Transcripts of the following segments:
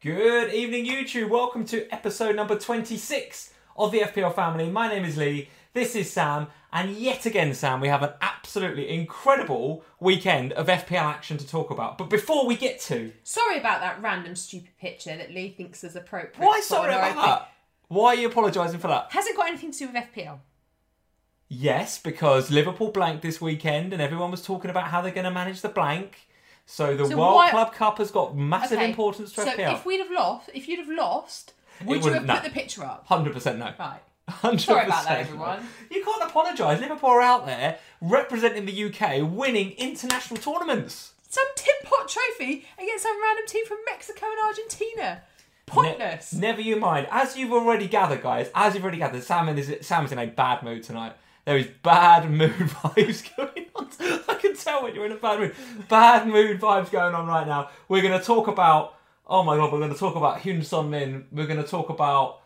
Good evening, YouTube. Welcome to episode number 26 of the FPL family. My name is Lee. This is Sam. And yet again, Sam, we have an absolutely incredible weekend of FPL action to talk about. But before we get to... Sorry about that random stupid picture that Lee thinks is appropriate. Why sorry about that? Why are you apologising for that? Has it got anything to do with FPL? Yes, because Liverpool blanked this weekend and everyone was talking about how they're going to manage the blank. So the World Club Cup has got massive importance to FPL. So if you'd have lost, would you have put the picture up? 100% no. Right. 100% Sorry about that, everyone. You can't apologise. Liverpool are out there representing the UK, winning international tournaments. Some tin pot trophy against some random team from Mexico and Argentina. Pointless. Never you mind. As you've already gathered, guys, Sam is in a bad mood tonight. There is bad mood vibes going on. I can tell when you're in a bad mood. Bad mood vibes going on right now. We're going to talk about... Oh my God, we're going to talk about Heung Son Min. We're going to talk about...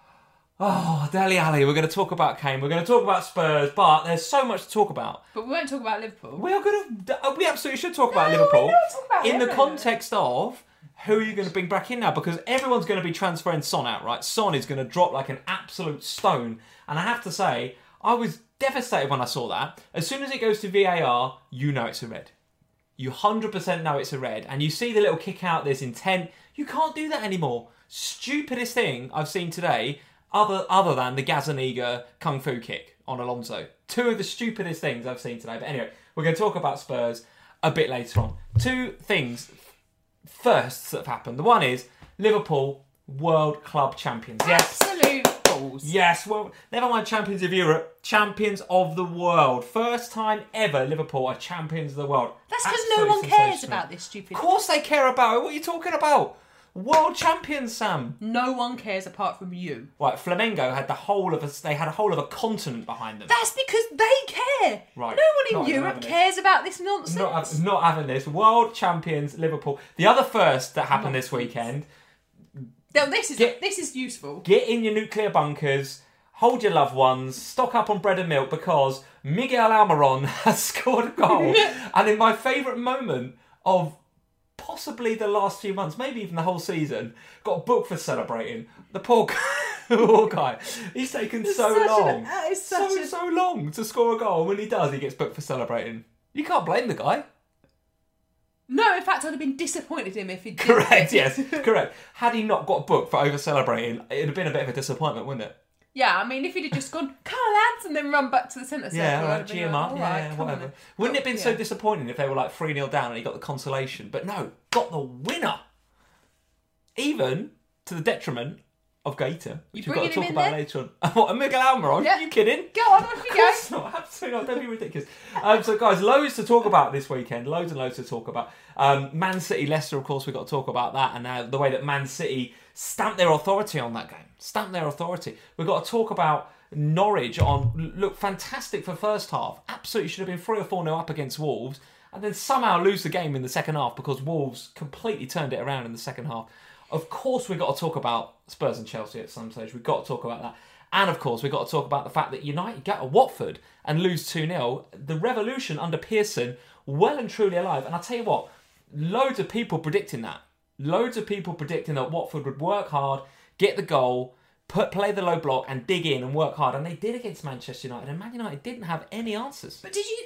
Dele Alli. We're going to talk about Kane. We're going to talk about Spurs. But there's so much to talk about. But we won't talk about Liverpool. We absolutely should talk about Liverpool. We don't talk about in the context of... Who are you going to bring back in now? Because everyone's going to be transferring Son out, right? Son is going to drop like an absolute stone. And I have to say, I was devastated when I saw that. As soon as it goes to VAR, you know it's a red. You 100% know it's a red. And you see the little kick out, there's intent. You can't do that anymore. Stupidest thing I've seen today, other than the Gazaniga Kung Fu kick on Alonso. Two of the stupidest things I've seen today. But anyway, we're going to talk about Spurs a bit later on. Two things firsts that have happened. The one is Liverpool World Club Champions. Yes. Absolute balls. Yes, well, never mind champions of Europe, champions of the world. First time ever Liverpool are champions of the world. That's because no one cares about this stupid... Of course they care about it. What are you talking about? World champions, Sam. No one cares apart from you. Right, Flamengo had a whole of a continent behind them. That's because they care. Right. No one in Europe cares about this nonsense. Not having this. World champions, Liverpool. The other first that happened this weekend... No, this is useful. Get in your nuclear bunkers, hold your loved ones, stock up on bread and milk because Miguel Almiron has scored a goal. And in my favourite moment of possibly the last few months, maybe even the whole season, got booked for celebrating. The poor guy. He's taken so long to score a goal. And when he does, he gets booked for celebrating. You can't blame the guy. No, in fact, I'd have been disappointed in him if he did. Correct, yes, correct. Had he not got booked for over-celebrating, it'd have been a bit of a disappointment, wouldn't it? Yeah, I mean, if he'd have just gone, come on, lads, and then run back to the centre circle. Yeah, all right, G him up, whatever. Wouldn't it have been so disappointing if they were like 3-0 down and he got the consolation? But no, got the winner. Even to the detriment of Gaeta, which we've got to talk about later on. What, Miguel Almiron? Yeah. Are you kidding? Go on, off you go. Of course not, absolutely not. Don't be ridiculous. So, guys, loads to talk about this weekend. Loads and loads to talk about. Man City, Leicester, of course, we've got to talk about that. And the way that Man City stamped their authority on that game. Stamped their authority. We've got to talk about Norwich look fantastic for first half. Absolutely should have been 3 or 4-0 up against Wolves. And then somehow lose the game in the second half because Wolves completely turned it around in the second half. Of course, we've got to talk about Spurs and Chelsea at some stage. We've got to talk about that. And, of course, we've got to talk about the fact that United get to Watford and lose 2-0. The revolution under Pearson, well and truly alive. And I'll tell you what, loads of people predicting that. Loads of people predicting that Watford would work hard, get the goal, play the low block and dig in and work hard. And they did against Manchester United. And Man United didn't have any answers. But did you...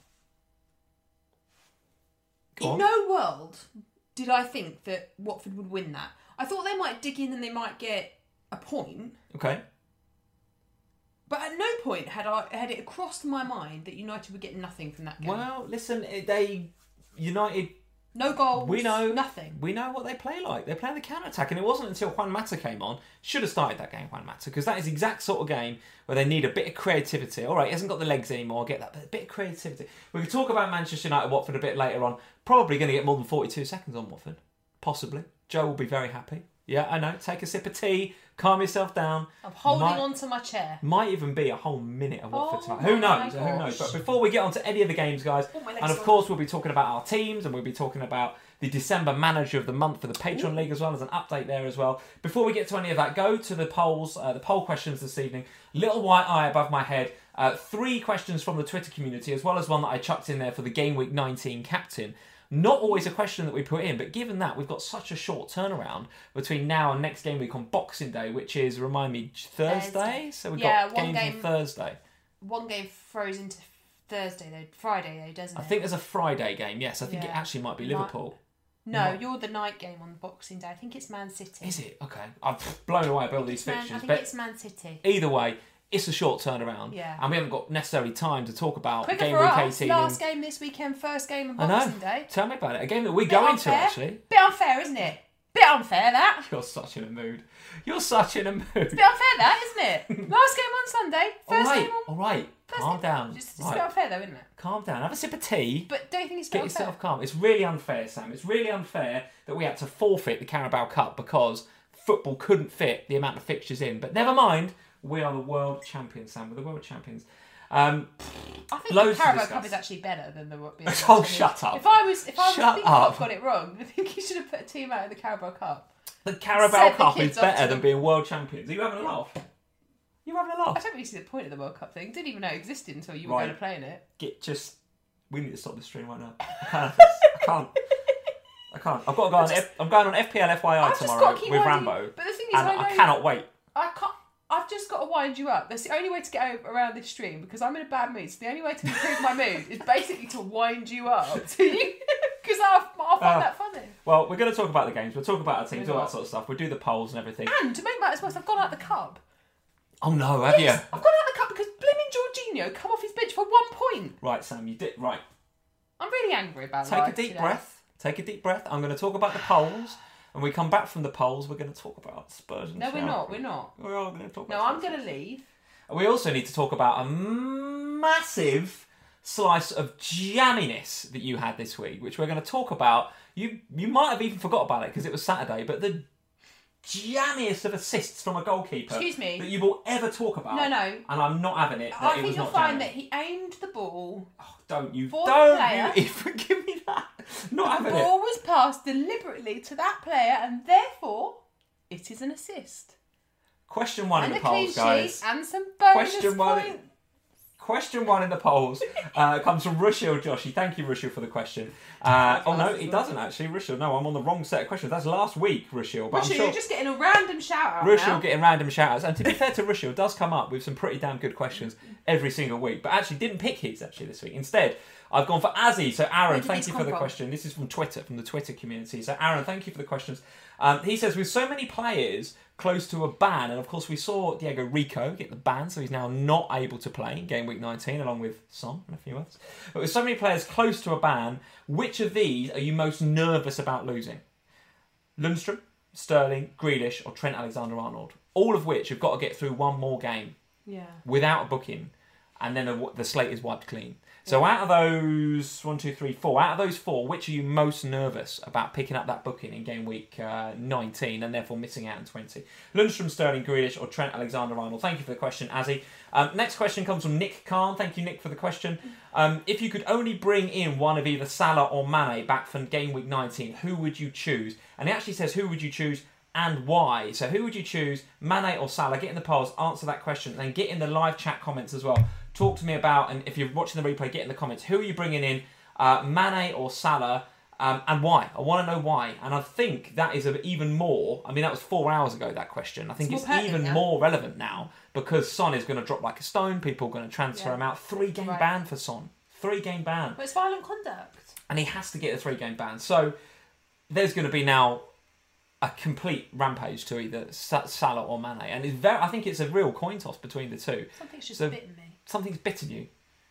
In no world... did I think that Watford would win that. I thought they might dig in and they might get a point. Okay. But at no point had it crossed my mind that United would get nothing from that game. Well, listen, United... No goals, we know nothing. We know what they play like. They play the counter-attack, and it wasn't until Juan Mata came on, should have started that game, Juan Mata, because that is the exact sort of game where they need a bit of creativity. All right, he hasn't got the legs anymore, I get that, but a bit of creativity. We can talk about Manchester United-Watford a bit later on. Probably going to get more than 42 seconds on Watford. Possibly. Joe will be very happy. Yeah, I know. Take a sip of tea, calm yourself down. I'm holding on to my chair. Might even be a whole minute of Watford tonight. Who knows? Who knows? But before we get on to any of the games, guys, and of course we'll be talking about our teams and we'll be talking about the December Manager of the Month for the Patreon League as well. As an update there as well. Before we get to any of that, go to the polls, the poll questions this evening. Little white eye above my head. 3 questions from the Twitter community, as well as one that I chucked in there for the Game Week 19 captain. Not always a question that we put in, but given that we've got such a short turnaround between now and next game week on Boxing Day, which is, remind me, Thursday? So we've got games on Thursday. One game throws into Friday though, doesn't it? I think there's a Friday game, yes. I think it actually might be Liverpool. No, you're the night game on Boxing Day. I think it's Man City. Is it? Okay. I'm blown away by all these fixtures. I think it's Man City. Either way, it's a short turnaround. Yeah. And we haven't got necessarily time to talk about Quicker game for week us. 18. Last game this weekend, first game on Boxing Day. Tell me about it. A game that we're going to, actually. Bit unfair, isn't it? Bit unfair, that. You're such in a mood. You're such in a mood. It's a bit unfair, that, isn't it? Last game on Sunday, first game on... All right, calm down. It's a bit unfair, though, isn't it? Calm down. Have a sip of tea. But don't you think it's a bit unfair? Get yourself calm. It's really unfair, Sam. It's really unfair that we had to forfeit the Carabao Cup because football couldn't fit the amount of fixtures in. But never mind, we are the world champions, Sam. We're the world champions. I think the Carabao Cup is actually better than the World Champions. Oh, shut up. If I was thinking I've got it wrong, I think you should have put a team out of the Carabao Cup. The Carabao Cup is better than being world champions. Are you having a laugh? You having a laugh? I don't really see the point of the World Cup thing. Didn't even know it existed until you were going to play in it. We need to stop the stream right now. I can't. I've got to go I'm going on FPL FYI tomorrow with Rambo. But the thing is, I cannot wait. I've just got to wind you up. That's the only way to get around this stream because I'm in a bad mood. So the only way to improve my mood is basically to wind you up. Because I'll find that funny. Well, we're going to talk about the games. We'll talk about our teams, all that sort of stuff. We'll do the polls and everything. And to make matters worse, I've gone out the cup. Oh no, have you? I've gone out the cup because blimmin' Jorginho come off his bench for 1 point. Right, Sam, you did right. I'm really angry about Take a deep breath. Take a deep breath. I'm going to talk about the polls. When we come back from the polls, we're going to talk about Spurs and Chelsea. We're not. We are going to talk about No, I'm going to leave. And we also need to talk about a massive slice of jamminess that you had this week, which we're going to talk about. You might have even forgot about it because it was Saturday, but the jammiest of assists from a goalkeeper that you will ever talk about. No. And I'm not having it. I think you'll find that he aimed the ball. Oh, don't you even give me that. Not having it. The ball was passed deliberately to that player, and therefore it is an assist. Question one in the polls, guys. And some bonus points. Question one in the polls comes from Rushil Joshi. Thank you, Rushil, for the question. No, he doesn't actually. Rushil, no, I'm on the wrong set of questions. That's last week, Rushil. But Rushil, you're just getting a random shout out. Rushil getting random shout outs. And to be fair to Rushil, does come up with some pretty damn good questions every single week. But actually didn't pick his actually this week. Instead, I've gone for Azzy. So Aaron, thank you for the question. This is from Twitter, from the Twitter community. So Aaron, thank you for the questions. He says, with so many players close to a ban, and of course we saw Diego Rico get the ban, so he's now not able to play in game week 19, along with Son and a few others. But with so many players close to a ban, which of these are you most nervous about losing? Lundstram, Sterling, Grealish, or Trent Alexander-Arnold? All of which have got to get through one more game without a booking, and then the slate is wiped clean. So out of those 1, 2, 3, 4, out of those 4, which are you most nervous about picking up that booking in game week 19 and therefore missing out in 20? Lundstram, Sterling, Grealish, or Trent Alexander-Arnold? Thank you for the question, Azzy. Next question comes from Nick Khan. Thank you, Nick, for the question. If you could only bring in one of either Salah or Mane back from game week 19, who would you choose? And it actually says who would you choose and why. So who would you choose, Mane or Salah? Get in the polls, answer that question, and then get in the live chat comments as well. Talk to me about, and if you're watching the replay, get in the comments. Who are you bringing in, Mane or Salah, and why? I want to know why. And I think that is even more, I mean, that was 4 hours ago, that question. I think it's even more relevant now because Son is going to drop like a stone. People are going to transfer him out. 3-game ban for Son. 3-game ban. But it's violent conduct. And he has to get a 3-game ban. So there's going to be now a complete rampage to either Salah or Mane. And I think it's a real coin toss between the two. Something's just bitten me. Something's bitten you.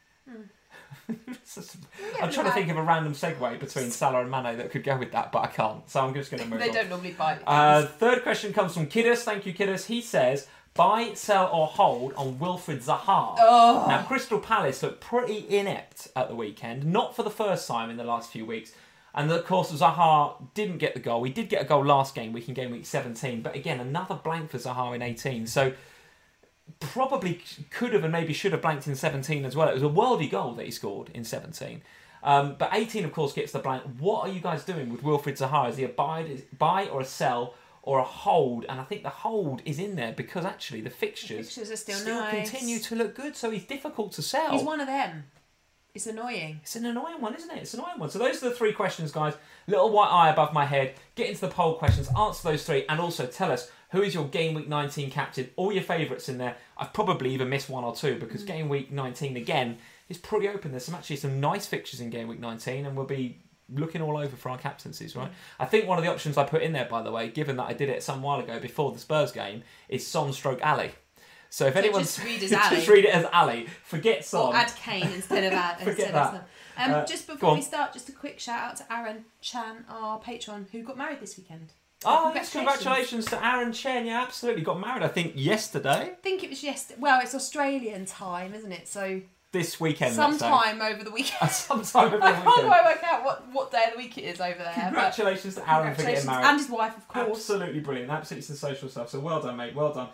I'm trying to think of a random segue between Salah and Mane that could go with that, but I can't. So I'm just going to move on. They don't normally bite. Third question comes from Kiddos. Thank you, Kiddos. He says, buy, sell or hold on Wilfried Zaha. Oh. Now, Crystal Palace looked pretty inept at the weekend. Not for the first time in the last few weeks. And of course, Zaha didn't get the goal. He did get a goal last game week in game week 17. But again, another blank for Zaha in 18. So probably could have and maybe should have blanked in 17 as well. It was a worldy goal that he scored in 17. But 18, of course, gets the blank. What are you guys doing with Wilfried Zaha? Is he a buy or a sell or a hold? And I think the hold is in there because actually the fixtures are still nice. Continue to look good. So he's difficult to sell. He's one of them. It's annoying. It's an annoying one, isn't it? It's an annoying one. So those are the 3 questions, guys. Little white eye above my head. Get into the poll questions, answer those 3, and also tell us who is your Game Week 19 captain. All your favourites in there. I've probably even missed 1 or 2 because Game Week 19, again, is pretty open. There's some nice fixtures in Game Week 19, and we'll be looking all over for our captaincies, right? I think one of the options I put in there, by the way, given that I did it some while ago before the Spurs game, is Son stroke Ali. So if anyone just read as Ali. just read it as Ali. Forget Son. Or add Kane instead of Ad. Forget that. Just before we start, just a quick shout out to Aaron Chan, our patron, who got married this weekend. Oh, yes, congratulations to Aaron Chen. Yeah, absolutely. Got married, I think, yesterday. I think it was yesterday. Well, it's Australian time, isn't it? So this weekend. Sometime over the weekend. Sometime over the weekend. I can't quite work out what day of the week it is over there. Congratulations to Aaron for getting married. And his wife, of course. Absolutely brilliant. Absolutely sensational stuff. So well done, mate. Well done.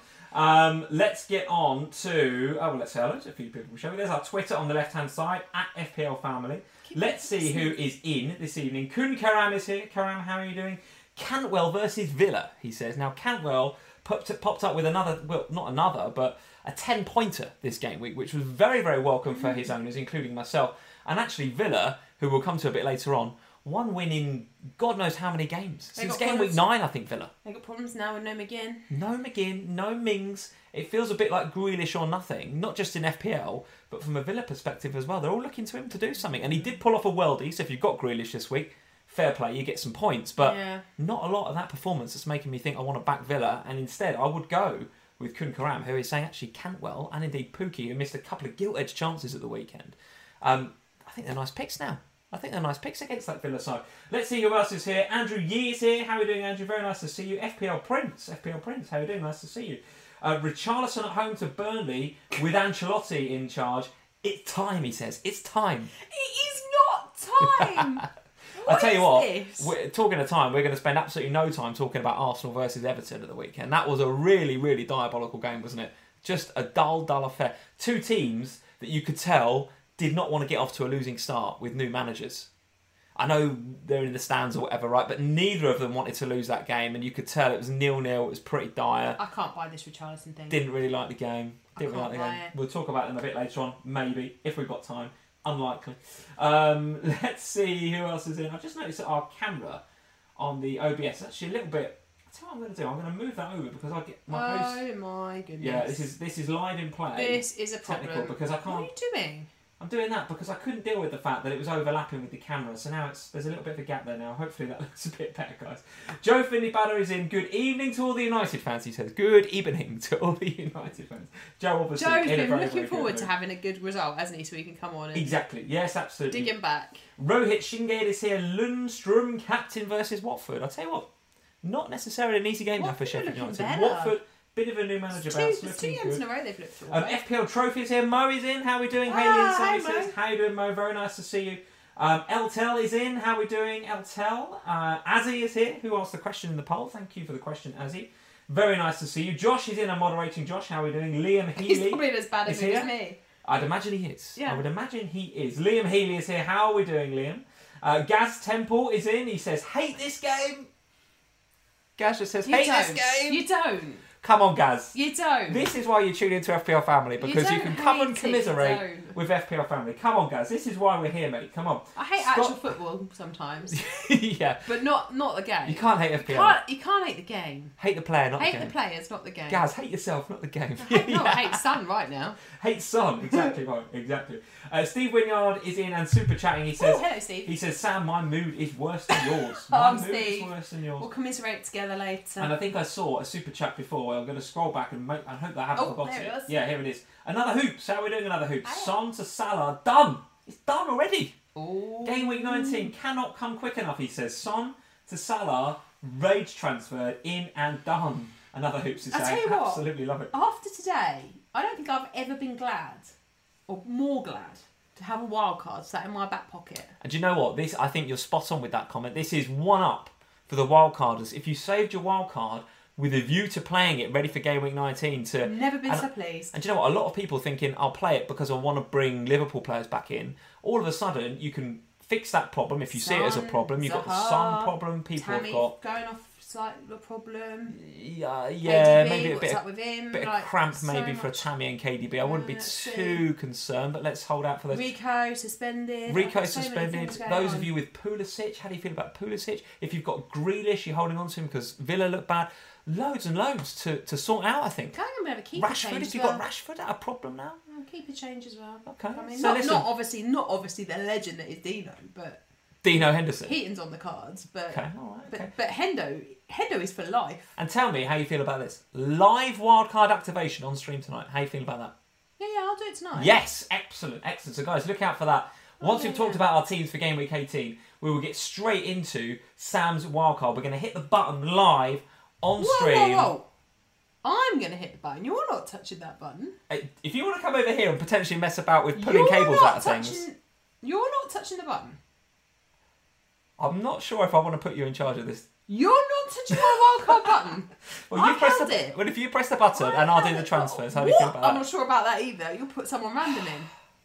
Let's get on to... let's say hello to a few people, shall we? There's our Twitter on the left-hand side, @FPL Family. Let's see who is in this evening. Kun Karam is here. Karam, how are you doing? Cantwell versus Villa, he says. Now, Cantwell popped up with another... Well, not another, but a 10-pointer this game week, which was very, very welcome for his owners, including myself. And actually, Villa, who we'll come to a bit later on, one win in God knows how many games. Since game week 9, I think, Villa. They got problems now with no McGinn. No McGinn, no Mings. It feels a bit like Grealish or nothing, not just in FPL, but from a Villa perspective as well. They're all looking to him to do something. And he did pull off a worldie, so if you've got Grealish this week, fair play, you get some points. But not a lot of that performance that's making me think I want to back Villa. And instead, I would go with Kun Karam, who is saying actually Cantwell and indeed Pookie, who missed a couple of gilt-edged chances at the weekend. I think they're nice picks now. I think they're nice picks against that Villa side. Let's see who else is here. Andrew Yee is here. How are you doing, Andrew? Very nice to see you. FPL Prince, how are you doing? Nice to see you. Richarlison at home to Burnley with Ancelotti in charge. It's time, he says. It's time. It is not time. I tell you what, talking of time, we're going to spend absolutely no time talking about Arsenal versus Everton at the weekend. That was a really, really diabolical game, wasn't it? Just a dull affair. 2 teams that you could tell did not want to get off to a losing start with new managers. I know they're in the stands or whatever, right? But neither of them wanted to lose that game, and you could tell it was 0-0. It was pretty dire. I can't buy this Richarlison thing. Didn't really like the game. We'll talk about them a bit later on, maybe, if we've got time. Unlikely. Let's see who else is in. I've just noticed that our camera on the OBS is actually a little bit... I'll tell you what I'm going to do. I'm going to move that over because I get my host... Oh my goodness. Yeah, this is live in play. This is a problem. Technical, because I can't... What are you doing? I'm doing that because I couldn't deal with the fact that it was overlapping with the camera, so now there's a little bit of a gap there now. Hopefully that looks a bit better, guys. Joe Finley Batter is in. Good evening to all the United fans, he says. Good evening to all the United fans. Joe, obviously, Joe's been looking forward to having a good result, hasn't he? So he can come on and exactly. Yes, absolutely. dig him back. Rohit Shingade is here. Lundstrom, captain versus Watford. I'll tell you what, not necessarily an easy game now for Sheffield United. Watford. Bit of a new manager bounce. It's 2 games in a row they've looked for. FPL Trophies here. Mo is in. How are we doing? Haley and Sally says, how are you doing, Mo? Very nice to see you. Eltel is in. How are we doing, Eltel? Azzy is here, who asked the question in the poll. Thank you for the question, Azzy. Very nice to see you. Josh is in. I'm moderating Josh. How are we doing? Liam Healy. He's probably as bad as me. I'd imagine he is. Yeah. I would imagine he is. Liam Healy is here. How are we doing, Liam? Gaz Temple is in. He says, hate this game. Gaz just says, hate this game. You don't. Come on, Gaz. You don't. This is why you tune into FPL Family, because you can come and commiserate with FPL Family. Come on, Gaz. This is why we're here, mate. Come on. I hate actual football sometimes. Yeah. But not the game. You can't hate FPL. You can't hate the game. Hate the player, not the game. Hate the players, not the game. Gaz, hate yourself, not the game. I hate Son right now. Hate Son. Exactly right. Exactly. Steve Wynyard is in and super chatting. He says, hello, Steve. He says, Sam, my mood is worse than yours. My mood Steve. is worse than yours. We'll commiserate together later. And I think I saw a super chat before. I'm going to scroll back and I hope that I haven't forgotten there it. Yeah, here it is. Another hoops. How are we doing? Another hoops. Son to Salah. Done. It's done already. Ooh. Game week 19 cannot come quick enough, he says. Son to Salah, rage transferred, in and done. Another hoops is saying. Tell you what, absolutely love it. After today, I don't think I've ever been glad, or more glad, to have a wild card sat in my back pocket. And do you know what? I think you're spot on with that comment. This is one up for the wild carders. If you saved your wild card with a view to playing it ready for game week 19 to... Never been so pleased. And do you know what? A lot of people thinking, I'll play it because I want to bring Liverpool players back in. All of a sudden, you can fix that problem if you see it as a problem. You've got the Son problem people have got. Going off slight problem. Yeah, KDB, maybe a what's up with him? bit Like, of cramp so maybe for much. Tammy and KDB. I wouldn't be too concerned, but let's hold out for those. Rico suspended. Rico So many suspended. things going Those on. of you with Pulisic, how do you feel about Pulisic? If you've got Grealish, you're holding on to him because Villa look bad. Loads and loads to sort out, I think. Can we have a keeper Rashford, change if as you've well? got Rashford, a problem now? Keeper change as well. Okay. I mean, So not, listen- not obviously the legend that is Dino, but Dino Henderson. Heaton's on the cards. But Okay, all right, okay. but Hendo is for life. And tell me how you feel about this. Live wildcard activation on stream tonight. How you feel about that? Yeah, I'll do it tonight. Yes, excellent. So guys, look out for that. Once yeah, we've talked yeah. about our teams for game week 18, we will get straight into Sam's wildcard. We're going to hit the button live on stream. Whoa. I'm going to hit the button. You're not touching that button. If you want to come over here and potentially mess about with pulling You're cables not out of things, touching- You're not touching the button. I'm not sure if I want to put you in charge of this. You're not touching my wildcard button. Well, I press held the, it. well, if you press the button and I'll do the transfers, how do you feel about I'm that? not sure about that either. You'll put someone random in.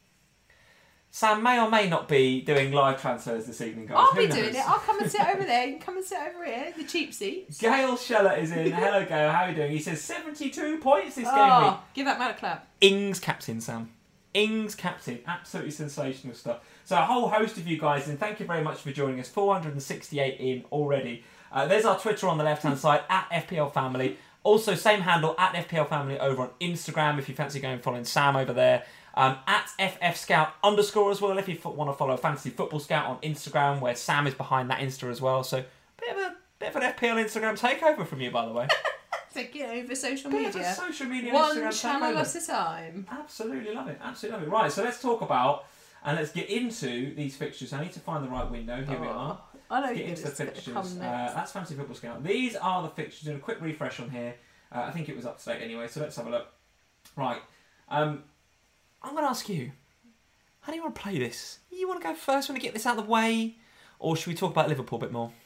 Sam may or may not be doing live transfers this evening, guys. I'll Who be knows? doing it. I'll come and sit over there. You can come and sit over here, the cheap seats. Gail Scheller is in. Hello, Gail. How are you doing? He says 72 points this game week. Oh, give that man a clap. Ings captain, Sam. Ings captain. Absolutely sensational stuff. So a whole host of you guys, and thank you very much for joining us. 468 in already. There's our Twitter on the left-hand side, at FPL Family. Also, same handle, at FPL Family over on Instagram, if you fancy going and following Sam over there. At FF Scout _ as well, if you want to follow Fantasy Football Scout on Instagram, where Sam is behind that Insta as well. So, bit of an FPL Instagram takeover from you, by the way. Take it over social Bit of a media. social media One Instagram channel takeover. at a time. Absolutely love it. Absolutely love it. Right, so let's talk about and let's get into these fixtures. I need to find the right window. Here we are. I know Let's you get into the it's gonna fixtures. come next. That's Fantasy Football Scout. These are the fixtures. Doing a quick refresh on here. I think it was up to date anyway, so let's have a look. Right. I'm going to ask you, how do you want to play this? You want to go first? Want to get this out of the way? Or should we talk about Liverpool a bit more?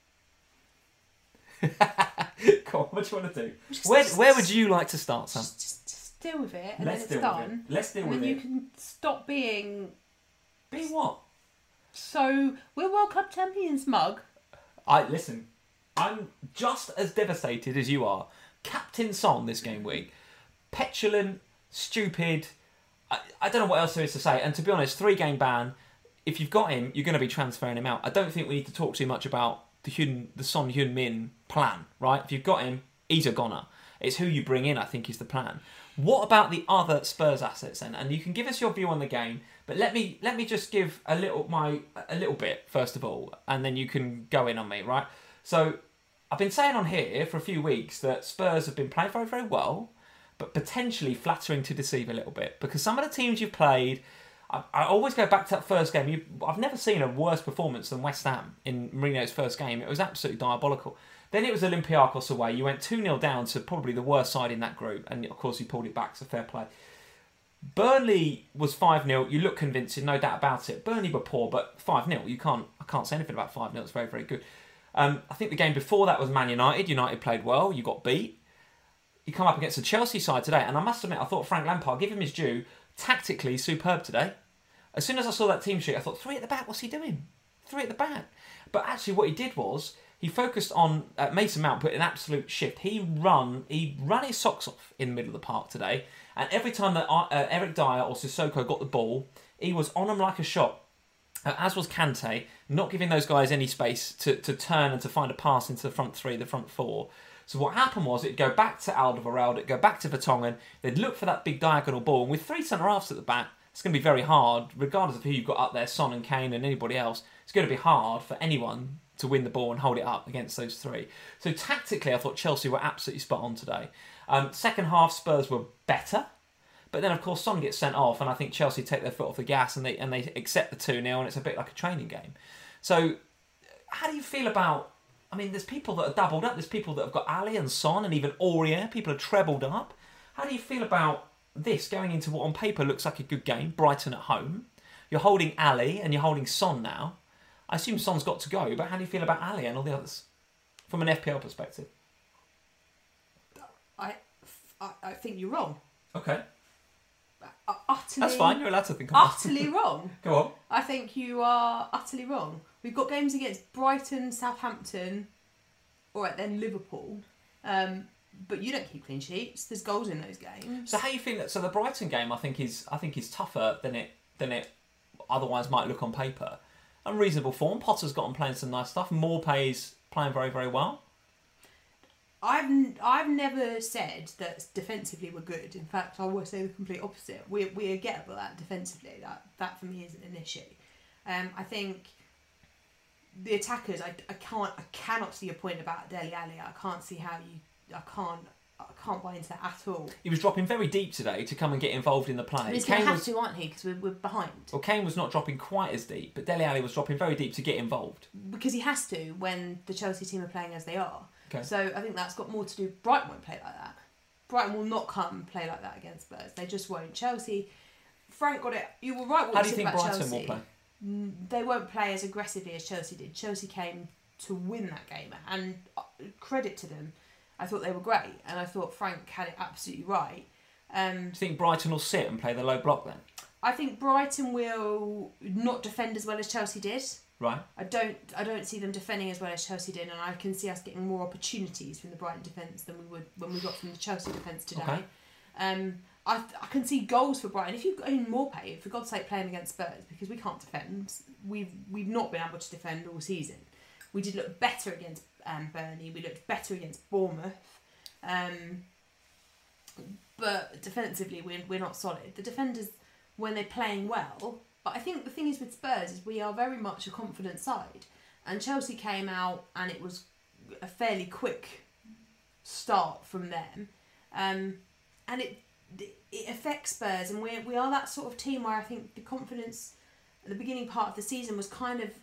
Come on, what do you want to do? Where would you like to start, Sam? Just deal with it, and Let's then deal it's with done. it. Let's deal and with then it. you can stop being Be what? so. We're World Cup champions, mug. Listen, I'm just as devastated as you are. Captain Son this game week. Petulant, stupid. I don't know what else there is to say. And to be honest, 3-game ban. If you've got him, you're going to be transferring him out. I don't think we need to talk too much about the Son Heung-min plan, right? If you've got him, he's a goner. It's who you bring in, I think, is the plan. What about the other Spurs assets then? And you can give us your view on the game, but let me just give a little bit first of all, and then you can go in on me, right? So I've been saying on here for a few weeks that Spurs have been playing very, very well, but potentially flattering to deceive a little bit because some of the teams you've played. I always go back to that first game. I've never seen a worse performance than West Ham in Mourinho's first game. It was absolutely diabolical. Then it was Olympiacos away. You went 2-0 down to probably the worst side in that group. And, of course, you pulled it back, so fair play. Burnley was 5-0. You look convincing, no doubt about it. Burnley were poor, but 5-0. I can't say anything about 5-0. It's very, very good. I think the game before that was Man United. United played well. You got beat. You come up against the Chelsea side today. And I must admit, I thought Frank Lampard, give him his due, tactically superb today. As soon as I saw that team sheet, I thought, 3 at the back, what's he doing? 3 at the back. But actually what he did was, he focused on Mason Mount, put an absolute shift. He ran his socks off in the middle of the park today. And every time that Eric Dyer or Sissoko got the ball, he was on them like a shot. As was Kante, not giving those guys any space to turn and to find a pass into the front 3, the front 4. So what happened was, it'd go back to Alderweireld, it'd go back to Vertonghen, they'd look for that big diagonal ball, and with 3 centre-halves at the back, it's going to be very hard, regardless of who you've got up there, Son and Kane and anybody else, it's going to be hard for anyone to win the ball and hold it up against those 3. So tactically, I thought Chelsea were absolutely spot on today. Second half, Spurs were better, but then of course Son gets sent off, and I think Chelsea take their foot off the gas and they accept the 2-0, and it's a bit like a training game. So how do you feel about? I mean, there's people that are doubled up. There's people that have got Ali and Son and even Aurier. People are trebled up. How do you feel about this going into what on paper looks like a good game? Brighton at home. You're holding Ali and you're holding Son now. I assume Son's got to go, but how do you feel about Ali and all the others from an FPL perspective? I think you're wrong. Okay. Utterly, That's fine. You're allowed to think. About Utterly wrong. Go on. I think you are utterly wrong. We've got games against Brighton, Southampton, all right, then Liverpool. But you don't keep clean sheets. There's goals in those games. So how you think that? So the Brighton game, I think is tougher than it otherwise might look on paper. Unreasonable form. Potter's got on playing some nice stuff. Morpay's playing very, very well. I've never said that defensively we're good. In fact, I will say the complete opposite. We're gettable at defensively. That for me isn't an issue. I think the attackers. I cannot see your point about Dele Alli. I can't see how you. I can't buy into that at all. He was dropping very deep today to come and get involved in the play. And he's going to have to, aren't he? Because we're behind. Well, Kane was not dropping quite as deep, but Dele Alli was dropping very deep to get involved. Because he has to when the Chelsea team are playing as they are. Okay. So I think that's got more to do. Brighton won't play like that. Brighton will not come and play like that against Spurs. They just won't. Chelsea, Frank got it. You were right. How do you think Brighton will play? They won't play as aggressively as Chelsea did. Chelsea came to win that game, and credit to them. I thought they were great, and I thought Frank had it absolutely right. Do you think Brighton will sit and play the low block then? I think Brighton will not defend as well as Chelsea did. Right. I don't see them defending as well as Chelsea did, and I can see us getting more opportunities from the Brighton defence than we would when we got from the Chelsea defence today. Okay. I can see goals for Brighton. If you've got Morpay, for God's sake, playing against Spurs, because we can't defend. We've not been able to defend all season. We did look better against Burnley. We looked better against Bournemouth. But defensively, we're not solid. The defenders, when they're playing well, but I think the thing is with Spurs is we are very much a confident side. And Chelsea came out and it was a fairly quick start from them. And it affects Spurs, and we are that sort of team where I think the confidence at the beginning part of the season was kind of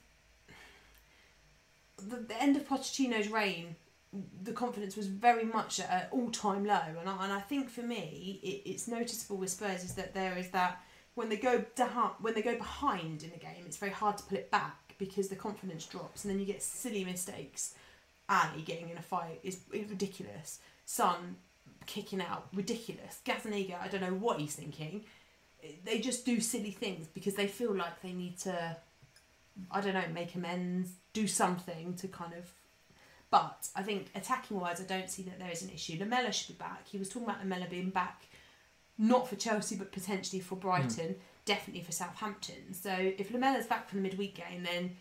the end of Pochettino's reign. The confidence was very much at an all-time low, and I think for me it's noticeable with Spurs is that there is that when they go behind in a game, it's very hard to pull it back because the confidence drops, and then you get silly mistakes. Ali getting in a fight is ridiculous. Son kicking out, ridiculous. Gazzaniga, I don't know what he's thinking. They just do silly things because they feel like they need to, I don't know, make amends, do something to kind of. But I think attacking wise, I don't see that there is an issue. Lamela should be back. He was talking about Lamela being back, not for Chelsea, but potentially for Brighton, definitely for Southampton. So if Lamela's back for the midweek game, then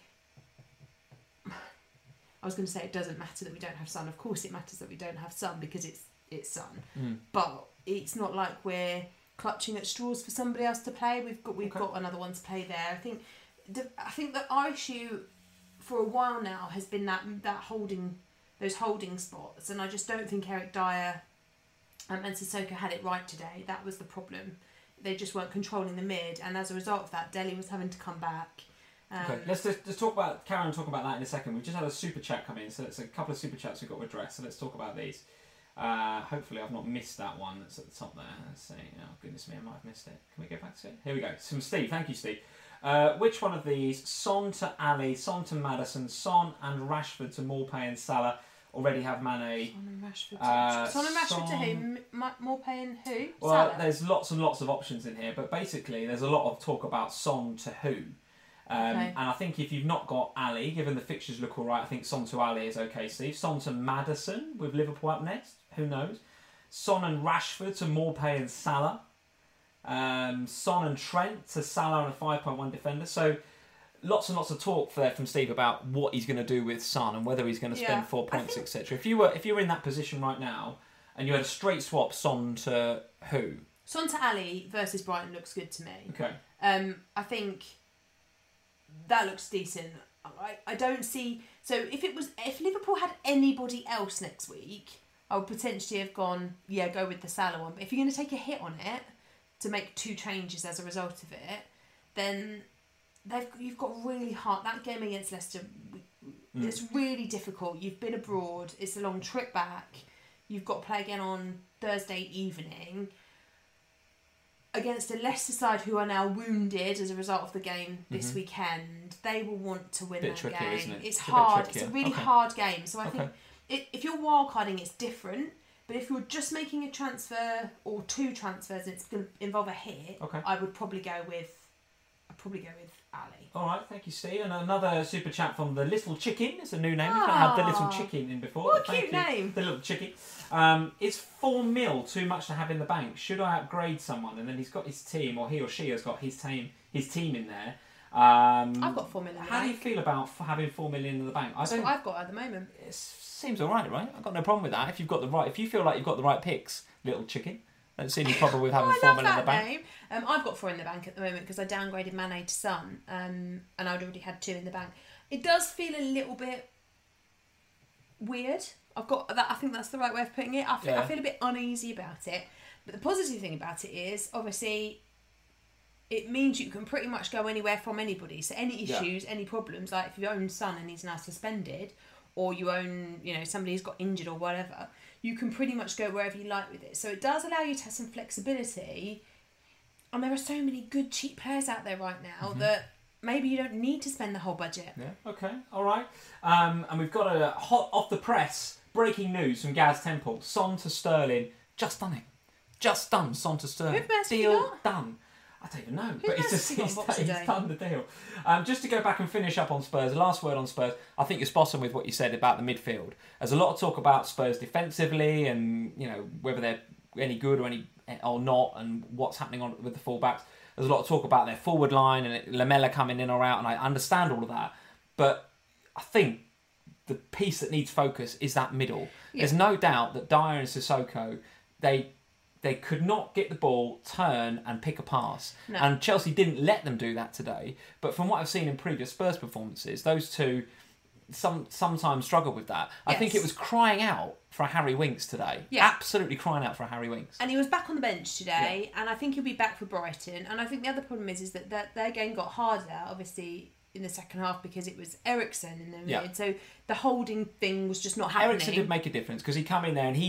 I was going to say it doesn't matter that we don't have Son. Of course it matters that we don't have Son because it's Son. But it's not like we're clutching at straws for somebody else to play. We've got another one to play there. I think that our issue for a while now has been that those holding spots, and I just don't think Eric Dyer and Sissoko had it right today. That was the problem. They just weren't controlling the mid, and as a result of that, Dele was having to come back. Okay, let's just talk about Karen. Talk about that in a second. We've just had a super chat come in, so it's a couple of super chats we've got to address. So let's talk about these. Hopefully, I've not missed that one that's at the top there. Let's see. Oh goodness me, I might have missed it. Can we go back to it? Here we go. From Steve. Thank you, Steve. Which one of these, Son to Ali, Son to Maddison, Son and Rashford to Morpay and Salah, already have Mane? Son and Rashford to who? Morpay and who? Well, Salah? there's lots and lots of options in here, but basically there's a lot of talk about Son to who. And I think if you've not got Ali, given the fixtures look all right, I think Son to Ali is okay, Steve. Son to Maddison with Liverpool up next, who knows? Son and Rashford to Morpay and Salah. Son and Trent to Salah and a 5.1 defender. So lots and lots of talk there from Steve about what he's going to do with Son and whether he's going to spend 4 points, etc. If you were in that position right now and you had a straight swap Son to who? Son to Ali versus Brighton looks good to me. Okay. I think that looks decent. I don't see. So if Liverpool had anybody else next week, I would potentially have gone go with the Salah one. But if you're going to take a hit on it to make 2 changes as a result of it, then you've got really hard. That game against Leicester, it's really difficult. You've been abroad. It's a long trip back. You've got to play again on Thursday evening against a Leicester side who are now wounded as a result of the game this weekend. They will want to win that trickier, game. Isn't it? It's hard. It's a really hard game. So I think if you're wildcarding, it's different. But if you're just making a transfer or 2 transfers and it's going to involve a hit, I would probably go with a I'd probably go with Ali. All right, thank you, Steve. And another super chat from the Little Chicken. It's a new name. We've not had the Little Chicken in before. What a Thank cute you. name. The Little Chicken. Is 4 mil too much to have in the bank? Should I upgrade someone? And then he's got his team, or he or she has got his team in there. I've got 4 million in the How do you bank. feel about having 4 million in the bank? That's what I've got at the moment. It seems all right? I've got no problem with that. If you feel like you've got the right picks, Little Chicken. Don't see any problem with having 4 million in the bank. Name. I've got 4 in the bank at the moment because I downgraded Mane to Son, and I'd already had 2 in the bank. It does feel a little bit weird. I've got that. I think that's the right way of putting it. I feel a bit uneasy about it. But the positive thing about it is, obviously, it means you can pretty much go anywhere from anybody. So any issues, any problems, like if you own Son and he's now suspended, or you own, somebody who's got injured or whatever, you can pretty much go wherever you like with it. So it does allow you to have some flexibility. And there are so many good cheap players out there right now that maybe you don't need to spend the whole budget. Yeah, okay, all right. And we've got a hot off the press breaking news from Gaz Temple. Son to Sterling, just done it. Just done, Son to Sterling. Who first deal you got? done. I don't even know, Who but knows he's if you got Boxing Day? done the deal. Just to go back and finish up on Spurs, the last word on Spurs, I think you're spot on with what you said about the midfield. There's a lot of talk about Spurs defensively and whether they're any good or not, and what's happening with the fullbacks. There's a lot of talk about their forward line and Lamella coming in or out, and I understand all of that. But I think the piece that needs focus is that middle. Yeah. There's no doubt that Dyer and Sissoko, they could not get the ball, turn and pick a pass. No. And Chelsea didn't let them do that today. But from what I've seen in previous Spurs performances, those two sometimes struggle with that. Yes. I think it was crying out for a Harry Winks today. Yeah. Absolutely crying out for a Harry Winks. And he was back on the bench today, and I think he'll be back for Brighton. And I think the other problem is that their game got harder, obviously, in the second half because it was Eriksen in the mid. So the holding thing was just not happening. Eriksen did make a difference because he come in there and he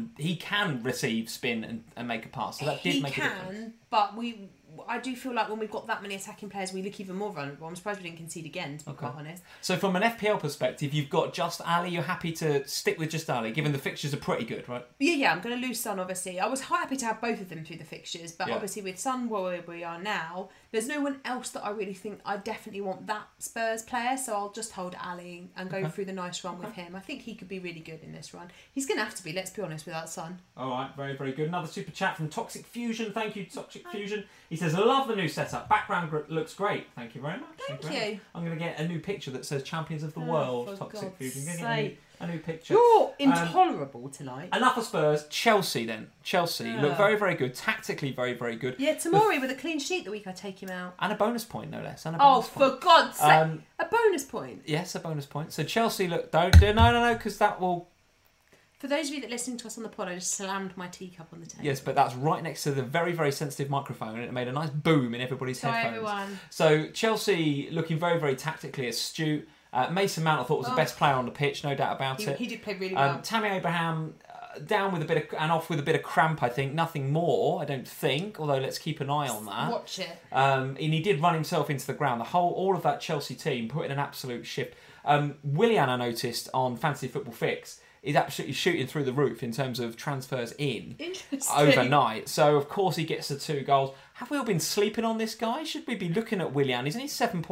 can receive spin and make a pass. So that did make a difference. But I do feel like when we've got that many attacking players, we look even more vulnerable. I'm surprised we didn't concede again, to be quite honest. So from an FPL perspective, you've got just Ali. You're happy to stick with just Ali, given the fixtures are pretty good, right? Yeah. I'm going to lose Son, obviously. I was quite happy to have both of them through the fixtures, but obviously with Son where we are now, there's no one else that I really think I definitely want that Spurs player, so I'll just hold Ali and go through the nice run with him. I think he could be really good in this run. He's going to have to be, let's be honest, without Son. All right, very, very good. Another super chat from Toxic Fusion. Thank you, Toxic Fusion. He says, I love the new setup. Background looks great. Thank you very much. Thank you. I'm going to get a new picture that says Champions of the World, Toxic Fusion. I'm going to get a new picture. You're intolerable tonight. Enough of Spurs. Chelsea then. Chelsea look very, very good. Tactically very, very good. Yeah, Tomori with a clean sheet the week I take him out. And a bonus point, no less. For God's sake. A bonus point? Yes, a bonus point. So Chelsea look... No, because that will... For those of you that listen to us on the pod, I just slammed my teacup on the table. Yes, but that's right next to the very, very sensitive microphone, and it made a nice boom in everybody's headphones. Everyone. So Chelsea looking very, very tactically astute. Mason Mount, I thought, was the best player on the pitch, no doubt about it. He did play really well. Tammy Abraham down with a bit of and off with a bit of cramp, I think. Nothing more, I don't think. Although let's keep an eye on that. Watch it. And he did run himself into the ground. All of that Chelsea team put in an absolute shift. Willian, I noticed on Fantasy Football Fix, is absolutely shooting through the roof in terms of transfers in overnight. So, of course, he gets the 2 goals. Have we all been sleeping on this guy? Should we be looking at Willian? He's only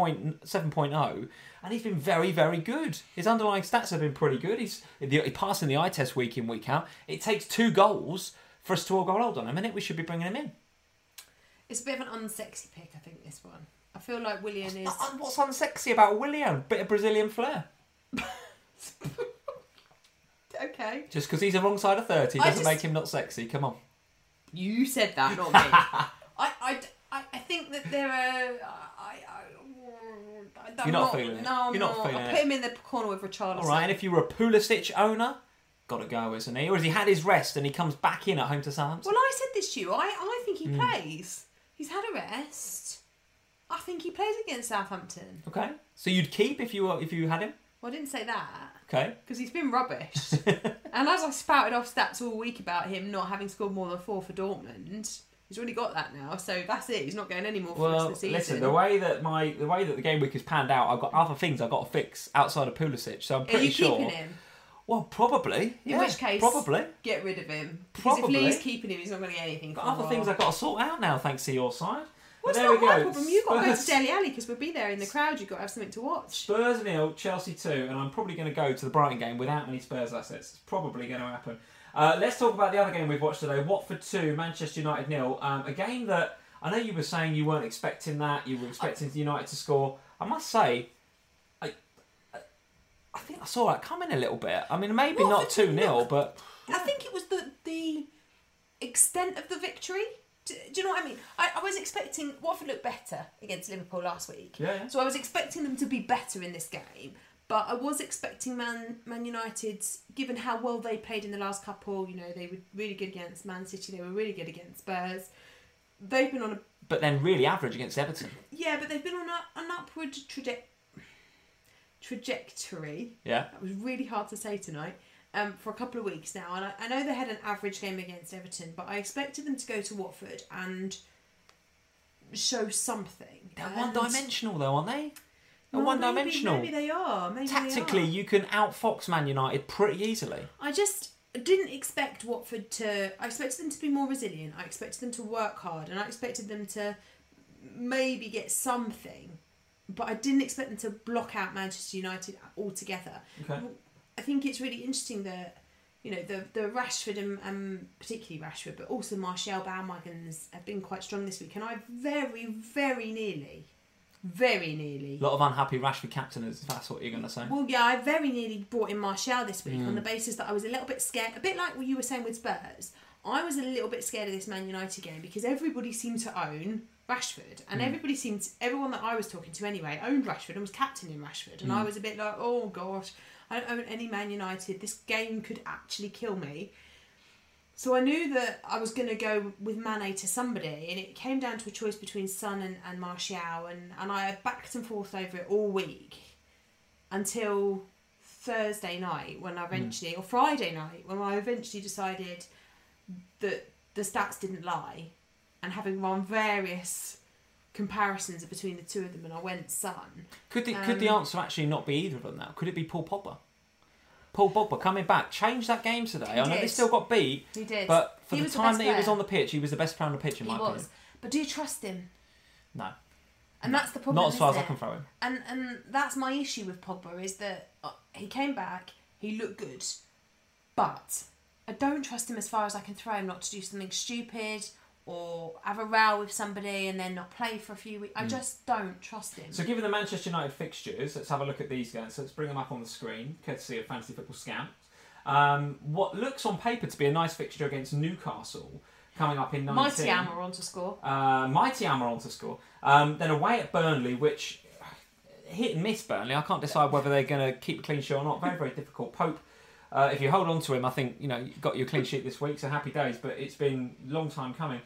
7.0, and he's been very, very good. His underlying stats have been pretty good. He's passing the eye test week in, week out. It takes 2 goals for us to all go, hold on a minute, we should be bringing him in. It's a bit of an unsexy pick, I think, this one. I feel like Willian is... What's unsexy about Willian? Bit of Brazilian flair. Okay. Just because he's the wrong side of 30 doesn't make him not sexy. Come on. You said that, not me. I think that there are... You're not feeling it? No, You're not feeling I'll it? put him in the corner with Richarlison. All right, and if you were a Pulisic owner, got to go, isn't he? Or has he had his rest and he comes back in at home to Southampton? Well, I said this to you. I think he plays. He's had a rest. I think he plays against Southampton. Okay. So you'd keep if you had him? Well, I didn't say that. Okay. Because he's been rubbish. And as I spouted off stats all week about him not having scored more than 4 for Dortmund, he's already got that now. So that's it. He's not getting any more for us this season. Listen, the way that the game week has panned out, I've got other things I've got to fix outside of Pulisic. So I'm pretty sure. Are you keeping him? Well, probably. In which case, probably get rid of him. Because if Lee's keeping him, he's not going to get anything. Got other things I've got to sort out now, thanks to your side. Well, it's there not we my go. problem. You've got to go to Spurs- Dele Alli because we'll be there in the crowd. You've got to have something to watch. Spurs 0, Chelsea 2, and I'm probably going to go to the Brighton game without many Spurs assets. It's probably going to happen. Let's talk about the other game we've watched today. Watford 2, Manchester United 0. A game that I know you were saying you weren't expecting that. You were expecting United to score. I must say, I think I saw that coming a little bit. I mean, maybe not 2-0, but... I think it was the extent of the victory. Do you know what I mean? I was expecting Watford looked better against Liverpool last week. Yeah. So I was expecting them to be better in this game. But I was expecting Man United, given how well they played in the last couple, they were really good against Man City, they were really good against Spurs. They've been on a... But then really average against Everton. Yeah, but they've been on an upward trajectory. Yeah. That was really hard to say tonight. For a couple of weeks now, and I know they had an average game against Everton, but I expected them to go to Watford and show something. They're one-dimensional though, aren't they? They're Well, one-dimensional. Maybe they are. Tactically, you can outfox Man United pretty easily. I just didn't expect Watford to... I expected them to be more resilient. I expected them to work hard, and I expected them to maybe get something, but I didn't expect them to block out Manchester United altogether. Okay. I think it's really interesting that, the Rashford and particularly Rashford, but also Martial bandwagons have been quite strong this week. And I very, very nearly... A lot of unhappy Rashford captainers, if that's what you're going to say. Well, yeah, I very nearly brought in Martial this week on the basis that I was a little bit scared. A bit like what you were saying with Spurs. I was a little bit scared of this Man United game because everybody seemed to own Rashford. And everyone that I was talking to anyway, owned Rashford and was captain in Rashford. And I was a bit like, oh gosh, I don't own any Man United. This game could actually kill me. So I knew that I was going to go with Mane to somebody, and it came down to a choice between Son and Martial, and I backed and forth over it all week until Thursday night when I eventually, or Friday night when I eventually decided that the stats didn't lie, and having run various comparisons between the two of them, and I went Son. Could the answer actually not be either of them now? Could it be Paul Pogba? Paul Pogba coming back, changed that game today. I know they still got beat. He did. But for the time that he was on the pitch, he was the best player on the pitch in my opinion. He was. But do you trust him? No. And that's the problem. Not as far as I can throw him. And that's my issue with Pogba is that he came back, he looked good, but I don't trust him as far as I can throw him not to do something stupid or have a row with somebody and then not play for a few weeks. I just don't trust him. So given the Manchester United fixtures, let's have a look at these guys. So let's bring them up on the screen, courtesy of Fantasy Football Scout. What looks on paper to be a nice fixture against Newcastle coming up in 19. Mighty Amaron to score. Mighty Amaron to score. Then away at Burnley, which hit and miss Burnley. I can't decide whether they're going to keep a clean sheet or not. Very, very difficult. Pope, if you hold on to him, I think you got your clean sheet this week, so happy days. But it's been a long time coming.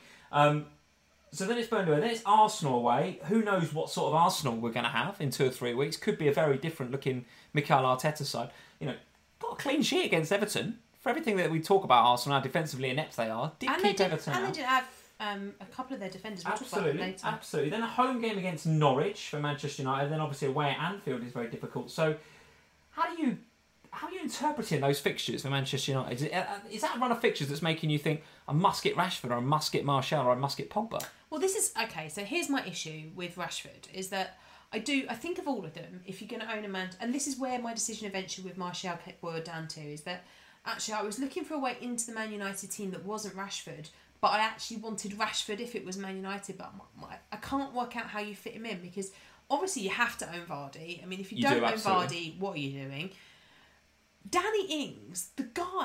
So then it's Burnley, then it's Arsenal away. Who knows what sort of Arsenal we're going to have in 2 or 3 weeks? Could be a very different looking Mikel Arteta side. Got a clean sheet against Everton. For everything that we talk about Arsenal, how defensively inept they are, keep Everton out. And they did have a couple of their defenders. We'll talk about them later. Absolutely. Then a home game against Norwich for Manchester United. Then obviously away at Anfield is very difficult. So how are you interpreting those fixtures for Manchester United? Is that a run of fixtures that's making you think I must get Rashford or I must get Martial or I must get Pogba? Well, this is okay. So here's my issue with Rashford is that I think of all of them. If you're going to own a man, and this is where my decision eventually with Martial boiled down to, is that actually I was looking for a way into the Man United team that wasn't Rashford, but I actually wanted Rashford if it was Man United. But I can't work out how you fit him in because obviously you have to own Vardy. I mean, if you don't own Vardy, what are you doing? Danny Ings, the guy.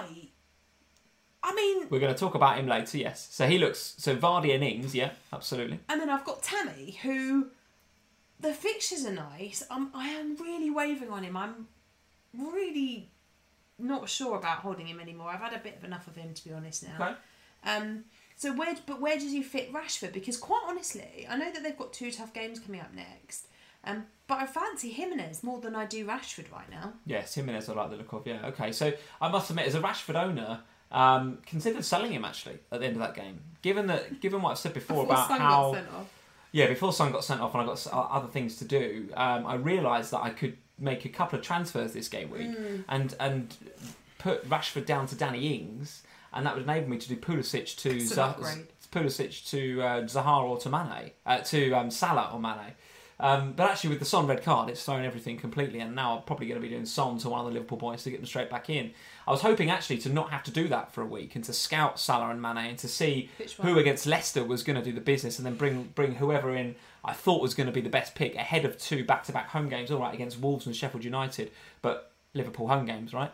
I mean, we're going to talk about him later. Yes, so he looks Vardy and Ings. Yeah, absolutely. And then I've got Tammy, who the fixtures are nice. I am really wavering on him. I'm really not sure about holding him anymore. I've had a bit of enough of him, to be honest now. Okay. So where does he fit Rashford? Because quite honestly, I know that they've got 2 tough games coming up next. But I fancy Jimenez more than I do Rashford right now. Yes, Jimenez I like the look of, yeah. Okay, so I must admit, as a Rashford owner, considered selling him actually at the end of that game. Given what I've said before about Son how... got sent off. Yeah, before Son got sent off and I got other things to do, I realised that I could make a couple of transfers this game week and put Rashford down to Danny Ings, and that would enable me to do Pulisic Pulisic to Zaha or to Mane, to Salah or Mane. But actually, with the Son red card, it's thrown everything completely, and now I'm probably going to be doing Son to one of the Liverpool boys to get them straight back in. I was hoping actually to not have to do that for a week and to scout Salah and Mane and to see who against Leicester was going to do the business, and then bring whoever in I thought was going to be the best pick ahead of 2 back-to-back home games. All right, against Wolves and Sheffield United, but Liverpool home games, right?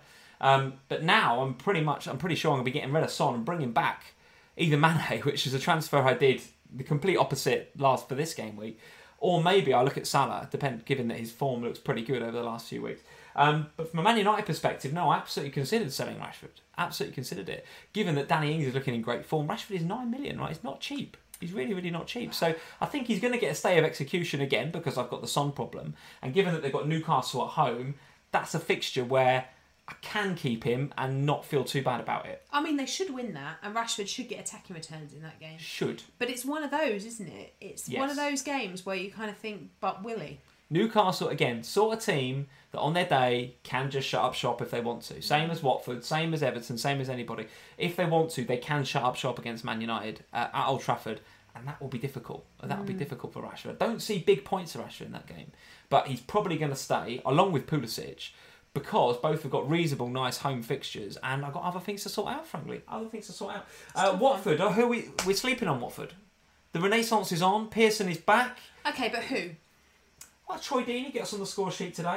But now I'm pretty sure I'm going to be getting rid of Son and bringing back either Mane, which is a transfer I did the complete opposite for this game week. Or maybe I look at Salah, given that his form looks pretty good over the last few weeks. But from a Man United perspective, no, I absolutely considered selling Rashford. Absolutely considered it. Given that Danny Ings is looking in great form, Rashford is 9 million, right? It's not cheap. He's really, really not cheap. So I think he's going to get a stay of execution again because I've got the Son problem. And given that they've got Newcastle at home, that's a fixture where I can keep him and not feel too bad about it. I mean, they should win that, and Rashford should get attacking returns in that game. Should. But it's one of those, isn't it? It's one of those games where you kind of think, but will he? Newcastle, again, sort of team that on their day can just shut up shop if they want to. Same as Watford, same as Everton, same as anybody. If they want to, they can shut up shop against Man United at Old Trafford, and that will be difficult. That will be difficult for Rashford. I don't see big points for Rashford in that game, but he's probably going to stay, along with Pulisic, because both have got reasonable, nice home fixtures, and I've got other things to sort out, frankly. Other things to sort out. Watford, we're sleeping on Watford. The Renaissance is on. Pearson is back. Okay, but who? Well, Troy Deeney gets on the score sheet today.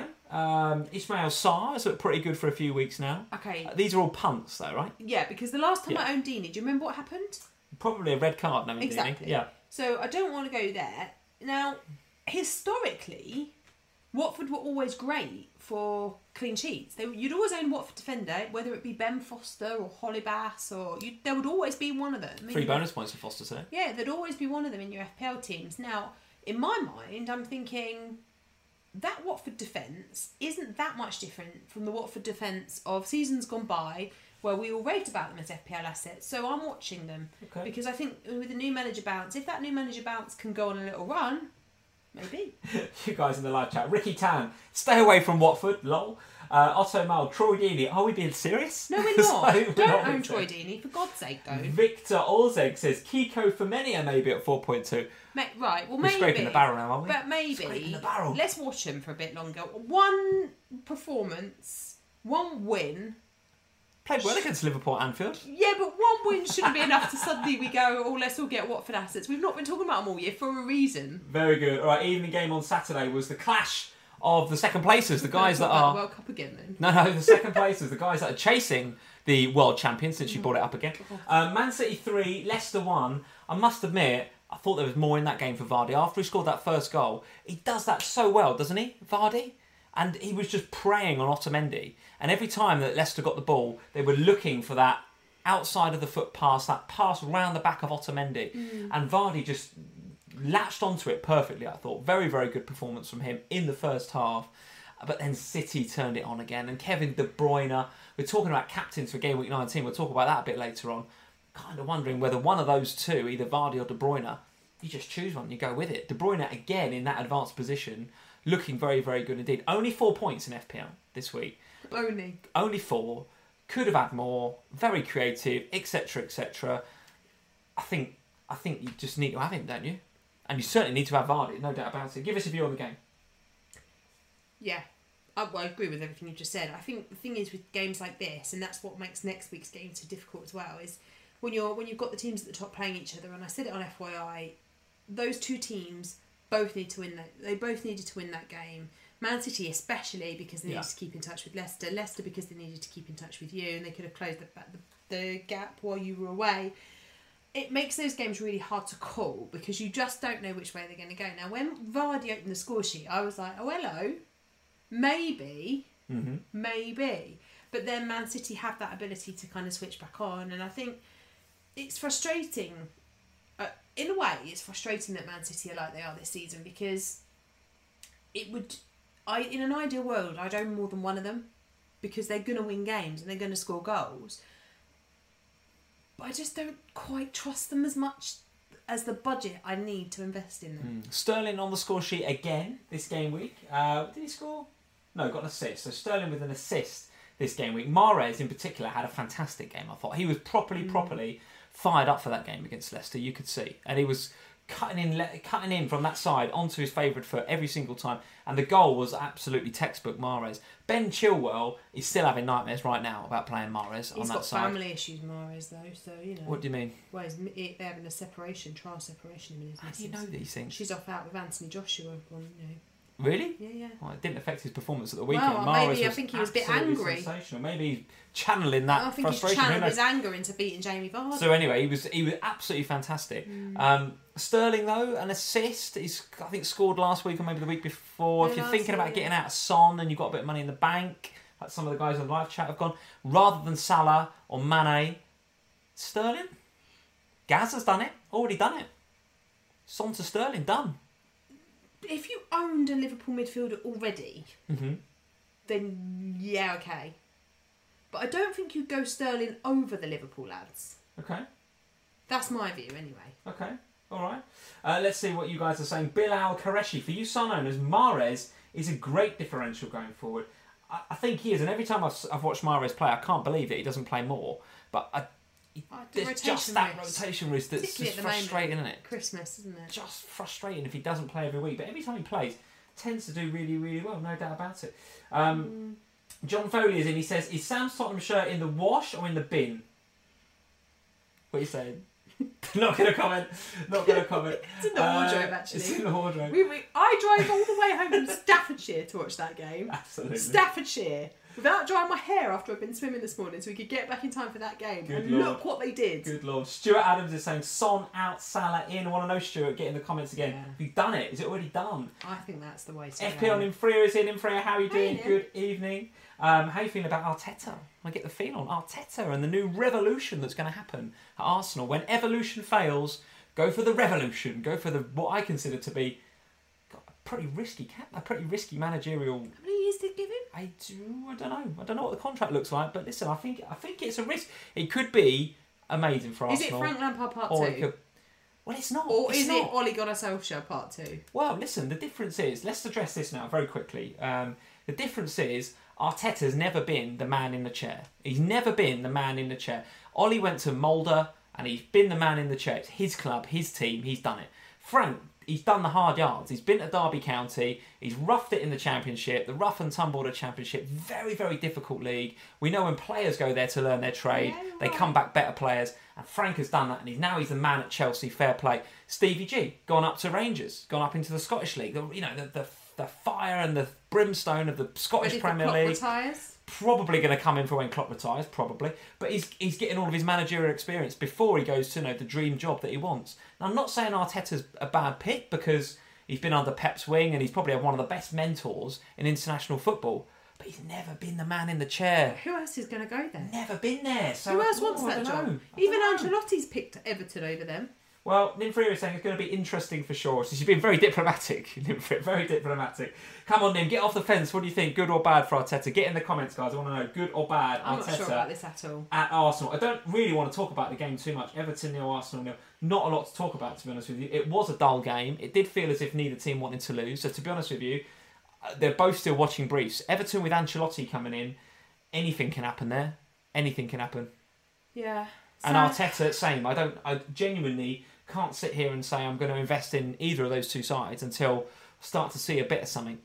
Ismail Sarr has looked pretty good for a few weeks now. Okay. These are all punts, though, right? Yeah, because the last time I owned Deeney, do you remember what happened? Probably a red card, knowing Exactly. Deeney. Yeah. So I don't want to go there. Now, historically, Watford were always great for clean sheets. You'd always own Watford defender, whether it be Ben Foster or Holly Bass, or there would always be one of them. 3 bonus points for Foster today. Yeah, there'd always be one of them in your FPL teams. Now, in my mind, I'm thinking that Watford defence isn't that much different from the Watford defence of seasons gone by, where we all raved about them as FPL assets. So I'm watching them because I think with the new manager bounce, if that new manager bounce can go on a little run, maybe. You guys in the live chat. Ricky Tan, stay away from Watford, lol. Otto Mal, Troy Deeney. Are we being serious? No, we're not. So Don't own Troy Deeney, for God's sake, though. Victor Olzeg says Kiko Femenia maybe at 4.2. Right, well, We're maybe. scraping the barrel now, aren't we? But maybe. Scraping the barrel. Let's watch him for a bit longer. One performance, one win. Played well against Liverpool at Anfield. Yeah, but one win shouldn't be enough to suddenly we go, oh, let's all get Watford assets. We've not been talking about them all year for a reason. Very good. All right, evening game on Saturday was the clash of the second placers, the guys that are... The World Cup again, then. No, the second placers, the guys that are chasing the world champion, since you brought it up again. Man City 3, Leicester 1. I must admit, I thought there was more in that game for Vardy. After he scored that first goal, he does that so well, doesn't he, Vardy? And he was just preying on Otamendi. And every time that Leicester got the ball, they were looking for that outside of the foot pass, that pass round the back of Otamendi. And Vardy just latched onto it perfectly, I thought. Very, very good performance from him in the first half. But then City turned it on again. And Kevin De Bruyne, we're talking about captains for game week 19. We'll talk about that a bit later on. Kind of wondering whether one of those two, either Vardy or De Bruyne, you just choose one, you go with it. De Bruyne, again, in that advanced position, looking very, very good indeed. Only 4 points in FPL this week. Only 4. Could have had more. Very creative, etc., etc. I think you just need to have him, don't you? And you certainly need to have Vardy, no doubt about it. Give us a view on the game. Yeah. I agree with everything you just said. I think the thing is with games like this, and that's what makes next week's game so difficult as well, is when you've got the teams at the top playing each other, and I said it on FYI, those two teams both need to win that. They both needed to win that game. Man City especially because they needed to keep in touch with Leicester. Leicester because they needed to keep in touch with you, and they could have closed the gap while you were away. It makes those games really hard to call because you just don't know which way they're going to go. Now, when Vardy opened the score sheet, I was like, oh, hello, maybe. But then Man City have that ability to kind of switch back on, and I think it's frustrating. In a way, it's frustrating that Man City are like they are this season because in an ideal world, I'd own more than one of them because they're going to win games and they're going to score goals. But I just don't quite trust them as much as the budget I need to invest in them. Sterling on the score sheet again this game week. Did he score? No, got an assist. So Sterling with an assist this game week. Mahrez, in particular, had a fantastic game, I thought. He was properly fired up for that game against Leicester, you could see. And he was cutting in from that side onto his favourite foot every single time. And the goal was absolutely textbook Mahrez. Ben Chilwell is still having nightmares right now about playing Mahrez on that side. He's got family issues, Mahrez, though, so, you know. What do you mean? Well, they're having a trial separation with his How do you know these things? She's off out with Anthony Joshua on, you know. Really? Yeah. Well, it didn't affect his performance at the weekend. Well, Mahrez maybe I think he was a bit angry. Sensational. Maybe he's channeling that I think frustration. he's channeled his anger into beating Jamie Vardy. So anyway, he was absolutely fantastic. Sterling though, an assist. He's I think scored last week or maybe the week before. If you're thinking about getting out of Son and you've got a bit of money in the bank, like some of the guys on the live chat have gone, rather than Salah or Mane, Sterling. Gaz has done it. Already done it. Son to Sterling, done. If you owned a Liverpool midfielder already, then yeah, okay. But I don't think you'd go Sterling over the Liverpool lads. Okay. That's my view, anyway. Okay. All right. Let's see what you guys are saying. Bilal Qureshi, for you Son owners, Mahrez is a great differential going forward. I think he is, and every time I've watched Mahrez play, I can't believe that he doesn't play more. But there's just that rotation risk that's just frustrating, isn't it? Christmas, isn't it? Just frustrating if he doesn't play every week. But every time he plays, tends to do really, really well. No doubt about it. John Foley is in. He says, "Is Sam's Tottenham shirt in the wash or in the bin?" What are you saying? Not going to comment. It's in the wardrobe, actually. It's in the wardrobe. I drove all the way home from Staffordshire to watch that game. Absolutely. Staffordshire. Without drying my hair after I've been swimming this morning so we could get back in time for that game. Good and Lord. Look what they did. Good Lord. Stuart Adams is saying, Son out, Salah in. I want to know, Stuart, get in the comments again. Yeah. Have you done it? Is it already done? I think that's the way to FP go. on Infria is in. Infria, how are you doing? Hey, Good evening. How are you feeling about Arteta? I get the feel on Arteta and the new revolution that's going to happen at Arsenal. When evolution fails, go for the revolution. Go for what I consider to be a pretty risky managerial. How many years did they give him? I don't know. I don't know what the contract looks like, but listen, I think it's a risk. It could be amazing for Is Arsenal. it Frank Lampard part or 2? it could, well, it's not. Or it's is not. it Ole Gunnar Solskjaer part 2? Well, listen, the difference is, let's address this now very quickly. The difference is, Arteta's never been the man in the chair. He's never been the man in the chair. Ollie went to Mulder and he's been the man in the chair. It's his club, his team, he's done it. Frank, he's done the hard yards. He's been to Derby County. He's roughed it in the Championship, the rough and tumble of the Championship. Very, very difficult league. We know when players go there to learn their trade, they come back better players. And Frank has done that, and now he's the man at Chelsea. Fair play. Stevie G, gone up to Rangers, gone up into the Scottish League. You know, the fire and the brimstone of the Scottish Premier League. Retires? Probably going to come in for when Klopp retires, probably. But he's getting all of his managerial experience before he goes to the dream job that he wants. Now, I'm not saying Arteta's a bad pick because he's been under Pep's wing and he's probably had one of the best mentors in international football. But he's never been the man in the chair. Who else is going to go there? Never been there. So who else wants that job? Know. Even Ancelotti's picked Everton over them. Well, Nimfria is saying it's going to be interesting for sure. So she's been very diplomatic, Nimfria, very diplomatic. Come on, Nim, get off the fence. What do you think? Good or bad for Arteta? Get in the comments, guys. I want to know, good or bad I'm Arteta not sure about this at all. At Arsenal. I don't really want to talk about the game too much. Everton nil, Arsenal nil. Not a lot to talk about, to be honest with you. It was a dull game. It did feel as if neither team wanted to lose. So to be honest with you, they're both still watching briefs. Everton with Ancelotti coming in, anything can happen there. Anything can happen. Yeah. And Arteta, same. I genuinely can't sit here and say I'm going to invest in either of those two sides until I start to see a bit of something.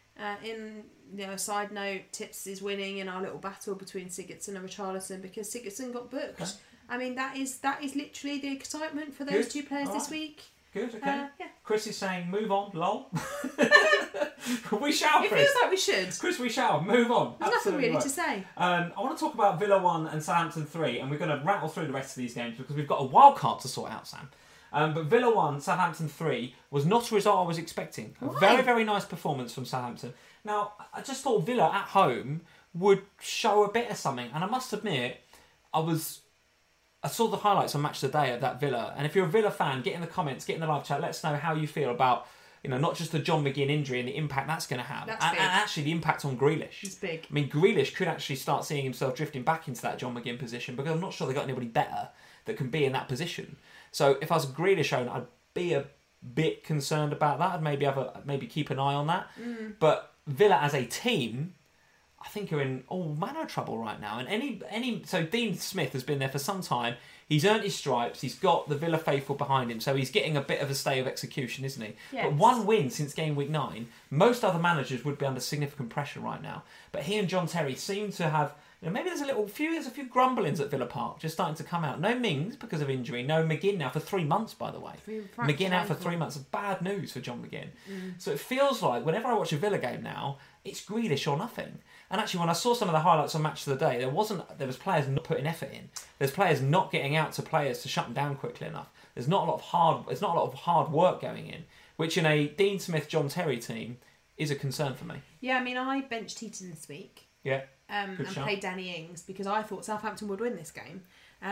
Side note, Tips is winning in our little battle between Sigurdsson and Richarlison because Sigurdsson got booked. Okay. I mean, that is literally the excitement for those two players this week. Good, okay. Yeah. Chris is saying, move on, lol. We shall, Chris. It feels like we should. Chris, we shall. Move on. There's nothing really to say. I want to talk about Villa 1 and Southampton 3, and we're going to rattle through the rest of these games because we've got a wild card to sort out, Sam. But Villa 1, Southampton 3 was not a result I was expecting. A very, very nice performance from Southampton. Now, I just thought Villa at home would show a bit of something, and I must admit, I saw the highlights on Match of the Day of that Villa, and if you're a Villa fan, get in the comments, get in the live chat, let us know how you feel about, not just the John McGinn injury and the impact that's going to have, and actually the impact on Grealish. It's big. I mean, Grealish could actually start seeing himself drifting back into that John McGinn position because I'm not sure they've got anybody better that can be in that position. So if I was a Grealish owner, I'd be a bit concerned about that. I'd maybe keep an eye on that. But Villa as a team, I think are in all manner of trouble right now. And so Dean Smith has been there for some time. He's earned his stripes. He's got the Villa faithful behind him, so he's getting a bit of a stay of execution, isn't he? Yes. But one win since game week 9. Most other managers would be under significant pressure right now. But he and John Terry seem to have. Maybe there's a few grumblings at Villa Park just starting to come out. No Mings because of injury. No McGinn now for 3 months, by the way. McGinn out for 3 months. Bad news for John McGinn. So it feels like whenever I watch a Villa game now, it's Grealish or nothing. And actually, when I saw some of the highlights on Match of the Day, there was players not putting effort in. There's players not getting out to players to shut them down quickly enough. There's not a lot of hard work going in, which in a Dean Smith, John Terry team is a concern for me. Yeah, I mean, I benched Heaton this week. Yeah. And played Danny Ings because I thought Southampton would win this game.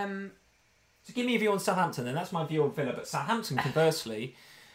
So give me a view on Southampton, then. That's my view on Villa. But Southampton, conversely,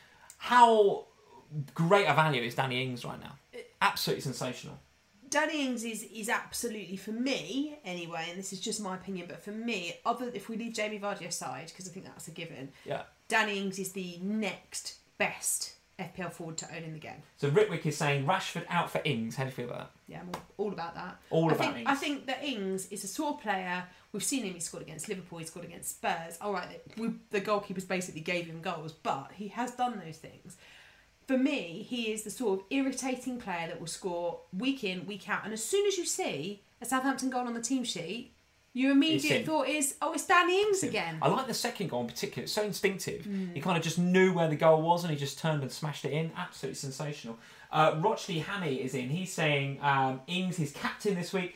how great a value is Danny Ings right now? Absolutely sensational. Danny Ings is absolutely, for me anyway, and this is just my opinion, but for me, if we leave Jamie Vardy aside, because I think that's a given, Danny Ings is the next best FPL forward to own in the game. So Ritwick is saying Rashford out for Ings. How do you feel about that? Yeah, I'm all about that. Ings. I think that Ings is a sort of player. We've seen him. He scored against Liverpool. He scored against Spurs. All right, the goalkeepers basically gave him goals, but he has done those things. For me, he is the sort of irritating player that will score week in, week out. And as soon as you see a Southampton goal on the team sheet, your immediate thought is, it's Danny Ings again. I like the second goal in particular. It's so instinctive. He kind of just knew where the goal was and he just turned and smashed it in. Absolutely sensational. Rochley Hammy is in. He's saying Ings, his captain this week,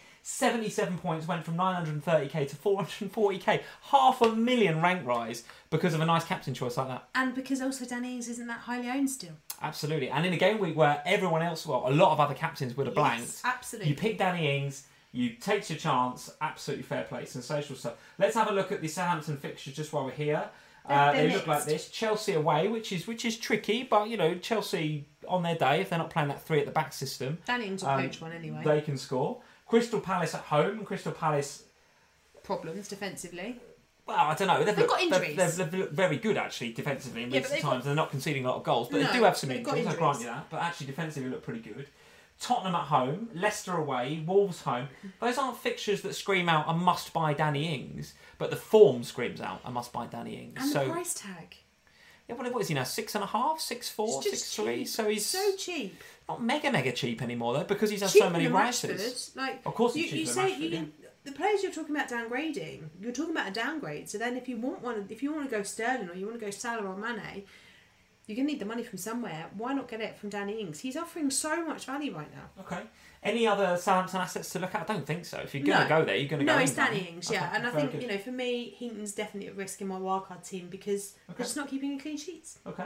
77 points, went from 930k to 440k. 500,000 rank rise because of a nice captain choice like that. And because also Danny Ings isn't that highly owned still. Absolutely. And in a game week where everyone else, a lot of other captains would have blanked. Absolutely. You pick Danny Ings, you take your chance, absolutely fair play, sensational stuff. Let's have a look at the Southampton fixtures just while we're here. They look like this. Chelsea away, which is tricky, but Chelsea on their day, if they're not playing that 3 at the back system. Danny Ings will poach one anyway. They can score. Crystal Palace at home, and Crystal Palace... Problems defensively. Well, I don't know. They've got injuries. They've looked very good, actually, defensively in recent times. They're not conceding a lot of goals, but they do have some injuries, I grant you that. But actually, defensively look pretty good. Tottenham at home, Leicester away, Wolves home. Those aren't fixtures that scream out, I must buy Danny Ings, but the form screams out, I must buy Danny Ings. And the price tag. Yeah, what is he now? 6.5, 6.4, 6.3? So he's so cheap. Not mega cheap anymore though, because he's had so many rises. Like, of course, he's cheaper than Rashford. The players you're talking about downgrading, you're talking about a downgrade. So then, if you want to go Sterling or you want to go Salah or Mane, you're gonna need the money from somewhere. Why not get it from Danny Ings? He's offering so much value right now. Okay. Any other Southampton assets to look at? I don't think so. If you're going to go there, you're going to go. No, it's Danny Ings, yeah. And I think, for me, Heaton's definitely at risk in my wildcard team because they're just not keeping clean sheets. Okay.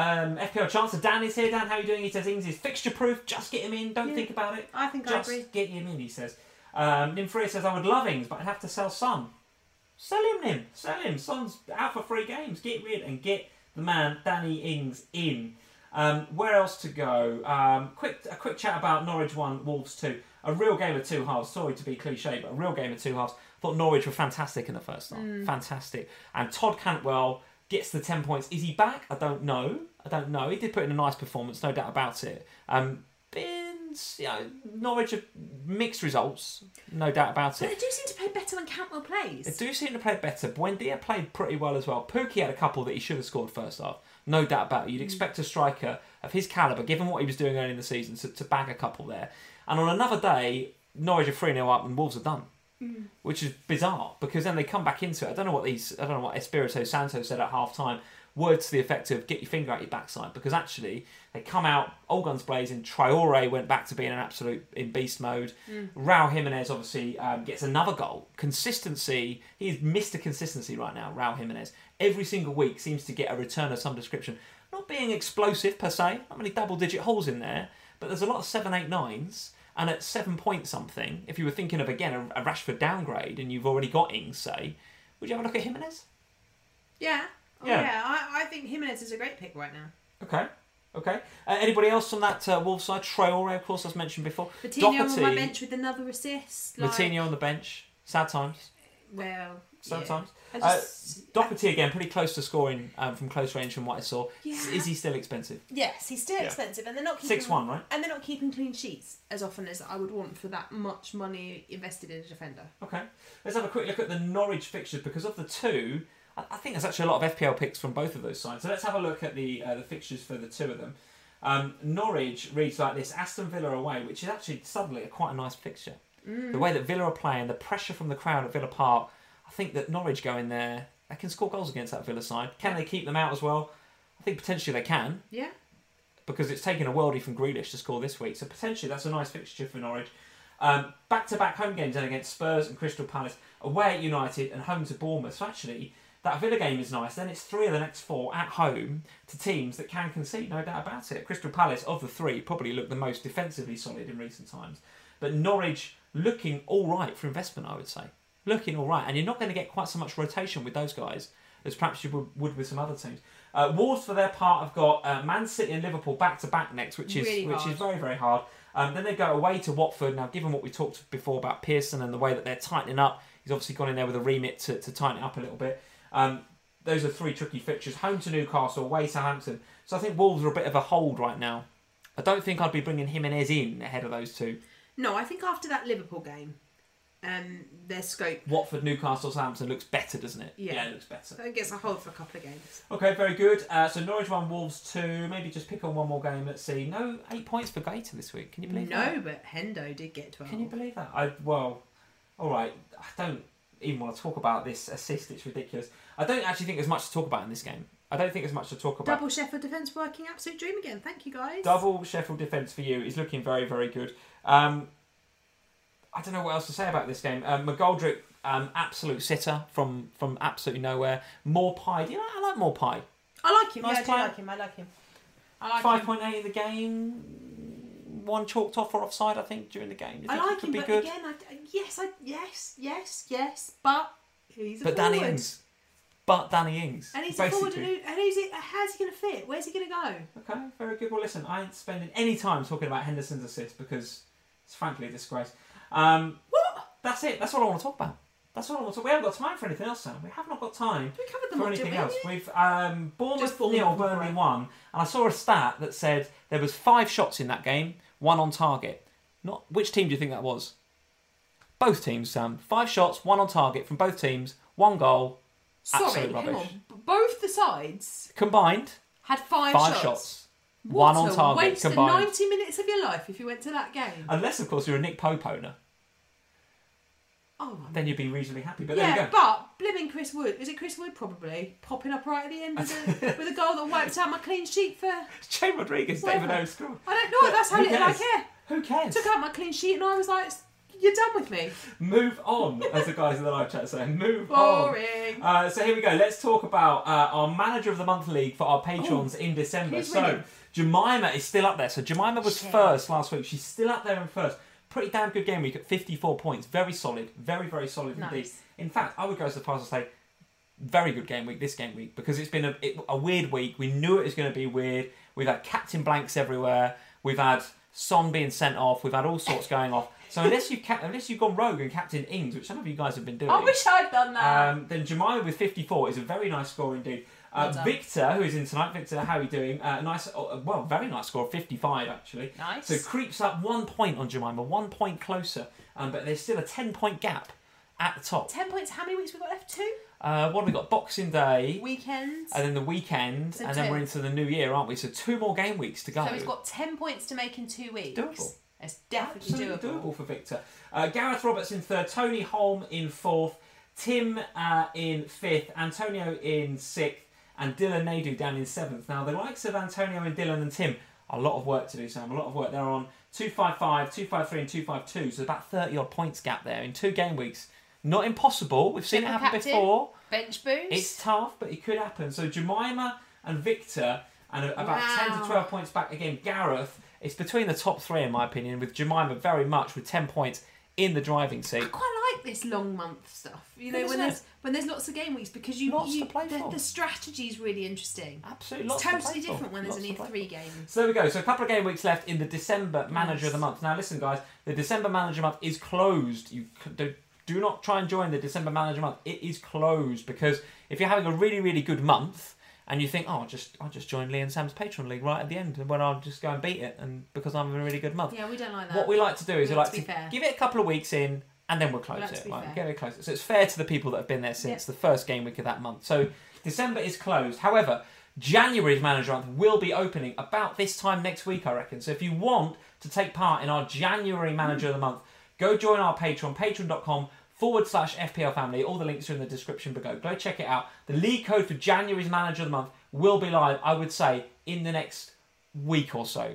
FPL Chancellor Dan is here. Dan, how are you doing? He says Ings is fixture proof. Just get him in. Don't think about it. I think just I agree. Get him in, he says. Nimfria says, I would love Ings, but I'd have to sell Son. Sell him, Nim. Sell him. Son's out for 3 games. Get rid and get the man, Danny Ings, in. Where else to go? A quick chat about Norwich 1, Wolves 2. A real game of 2 halves. Sorry to be cliche, but a real game of 2 halves. I thought Norwich were fantastic in the first half. Fantastic. And Todd Cantwell gets the 10 points. Is he back? I don't know. He did put in a nice performance, no doubt about it. Norwich have mixed results, no doubt about it. But they do seem to play better when Cantwell plays. They do seem to play better. Buendia played pretty well as well. Pookie had a couple that he should have scored first half. No doubt about it. You'd expect a striker of his calibre, given what he was doing early in the season, to bag a couple there. And on another day, Norwich are 3-0 up and Wolves are done. Which is bizarre, because then they come back into it. I don't know what Espirito Santo said at half-time. Words to the effect of, get your finger out your backside. Because actually, they come out, all guns blazing. Traore went back to being an absolute in beast mode. Raul Jimenez obviously gets another goal. Consistency, he's Mr. Consistency right now, Raul Jimenez. Every single week seems to get a return of some description. Not being explosive per se, not many double-digit holes in there, but there's a lot of 7, 8, 9s. And at 7 point something, if you were thinking of, again, a Rashford downgrade and you've already got Ings, say, would you have a look at Jimenez? Yeah. I think Jimenez is a great pick right now. Okay. Anybody else on that Wolves side? Traore, of course, as mentioned before. Coutinho on my bench with another assist. Coutinho on the bench. Sad times. Well, sometimes. I just- Doherty again, pretty close to scoring from close range from what I saw. Yeah. Is he still expensive? Yes, he's still Yeah. expensive, and they're not keeping 6-1, right? and they're not keeping clean sheets as often as I would want for that much money invested in a defender. Okay. Let's have a quick look at the Norwich fixtures because of the two. I think there's actually a lot of FPL picks from both of those sides. So let's have a look at the fixtures for the two of them. Norwich reads like this: Aston Villa away, which is actually suddenly quite a nice fixture. The way that Villa are playing, the pressure from the crowd at Villa Park, I think that Norwich go in there, they can score goals against that Villa side. Can they keep them out as well? I think potentially they can, Yeah. because it's taken a worldie from Grealish to score this week. So potentially that's a nice fixture for Norwich. Back-to-back home games then against Spurs and Crystal Palace, away at United and home to Bournemouth. So actually, that Villa game is nice. Then it's 3 of the next 4 at home to teams that can concede, no doubt about it. Crystal Palace, of the 3, probably look the most defensively solid in recent times. But Norwich looking all right for investment, I would say. Looking all right. And you're not going to get quite so much rotation with those guys as perhaps you would with some other teams. Wolves, for their part, have got Man City and Liverpool back-to-back next, which is very, very hard. Then they go away to Watford. Now, given what we talked before about Pearson and the way that they're tightening up, he's obviously gone in there with a remit to tighten it up a little bit. Those are 3 tricky fixtures. Home to Newcastle, away to Southampton. So I think Wolves are a bit of a hold right now. I don't think I'd be bringing Jimenez in ahead of those two. No, I think after that Liverpool game, their scope. Watford, Newcastle, Southampton looks better, doesn't it? Yeah, it looks better. So it gets a hold for a couple of games. Okay, very good. So Norwich 1, Wolves 2. Maybe just pick on one more game. Let's see. No 8 points for Gaeta this week. Can you believe that? No, but Hendo did get 12. Can you believe that? All right. I don't even want to talk about this assist. It's ridiculous. I don't actually think there's much to talk about in this game. I don't think there's much to talk about. Double Sheffield defence working absolute dream again. Thank you, guys. Double Sheffield defence for you is looking very, very good. I don't know what else to say about this game. McGoldrick, absolute sitter from absolutely nowhere. Maupay, I like Maupay. I like him. Nice I player. like him. I like him. I like him. 5.8 in the game. 1 chalked off for offside, I think, during the game. I like him, be but good? again, yes, but he's a But forward. Danny Ings. And he's basically. a forward, and how's he going to fit? Where's he going to go? Okay, very good. Well, listen, I ain't spending any time talking about Henderson's assist because it's frankly a disgrace. What? That's it. That's all I want to talk about. That's all I want to talk. We haven't got time for anything else, Sam. We have not got time We covered them for all, anything didn't else. we? We've Bournemouth Just Bournemouth 0, and Burnley Brighton. 1, and I saw a stat that said there was 5 shots in that game, 1 on target. Not which team do you think that was? Both teams, Sam. 5 shots, 1 on target from both teams, 1 goal. Sorry, Absolute hang rubbish. on. Both the sides Combined, had 5 5 shots. 1 on target What a waste of combined. 90 minutes of your life if you went to that game. Unless, of course, you're a Nick Pope owner. Oh, Then you'd be reasonably happy. But there you yeah, go. but blimmin' Chris Wood. Is it Chris Wood probably? Popping up right at the end with a goal that wiped out my clean sheet for... Jay Rodriguez, David Whatever. O score. I don't know, that's how Who little I cares? care. Who cares? Took out my clean sheet and I was like, you're done with me. Move on, as the guys in the live chat say. Move on. Boring. So here we go. Let's talk about our Manager of the Month league for our patrons in December. who's So winning? Jemima is still up there. So Jemima was Shit. first last week. She's still up there in first. Pretty damn good game week at 54 points. Very solid. Very, very solid indeed. Nice. In fact, I would go so far as to say very good game week this game week because it's been a weird week. We knew it was going to be weird. We've had captain blanks everywhere. We've had Son being sent off. We've had all sorts going off. So unless you've gone rogue and captain Ings, which some of you guys have been doing, I wish I'd done that. then Jemima with 54 is a very nice score indeed. Well done. Victor, who is in tonight, Victor, how are you doing? Very nice score, 55 actually. Nice. So creeps up 1 point on Jemima, 1 point closer, but there's still a 10-point gap at the top. 10 points. How many weeks we got left? 2? What have we got? Boxing Day, Weekends. and then the weekend, So and then 2. we're into the new year, aren't we? So 2 more game weeks to go. So he's got 10 points to make in 2 weeks. Doable. It's definitely Absolutely doable. doable for Victor. Gareth Roberts in 3rd, Tony Holm in 4th, Tim in 5th, Antonio in 6th, and Dylan Naidu down in 7th. Now, the likes of Antonio and Dylan and Tim, a lot of work to do, Sam. A lot of work. They're on 255, 253 and 252, so about 30-odd points gap there in 2 game weeks. Not impossible. We've seen it Triple happen captain. before. Bench boost. It's tough, but it could happen. So Jemima and Victor, and about 10 to 12 points back again. Gareth, it's between the top 3 in my opinion, with Jemima very much with 10 points in the driving seat. I quite like this long month stuff. You know, Good, when isn't there's lots of game weeks because Lots to play for. the strategy is really interesting. Absolutely, It's lots to totally play for. different when there's Lots only to play 3 for. games. So there we go. So a couple of game weeks left in the December Manager of the Month. Now listen, guys, the December Manager Month is closed. You do not try and join the December Manager Month. It is closed, because if you're having a really, really good month and you think, oh, I'll just join Lee and Sam's Patreon League right at the end, and when I'll just go and beat it, and because I'm having a really good month. Yeah, we don't like that. What we like to do is we like to fair. give it a couple of weeks in, and then we'll close it. Right? Get it close. So it's fair to the people that have been there since the first game week of that month. So December is closed. However, January's Manager Month will be opening about this time next week, I reckon. So if you want to take part in our January Manager of the Month, go join our Patreon, patreon.com/FPL family. All the links are in the description below. Go check it out. The league code for January's Manager of the Month will be live, I would say, in the next week or so.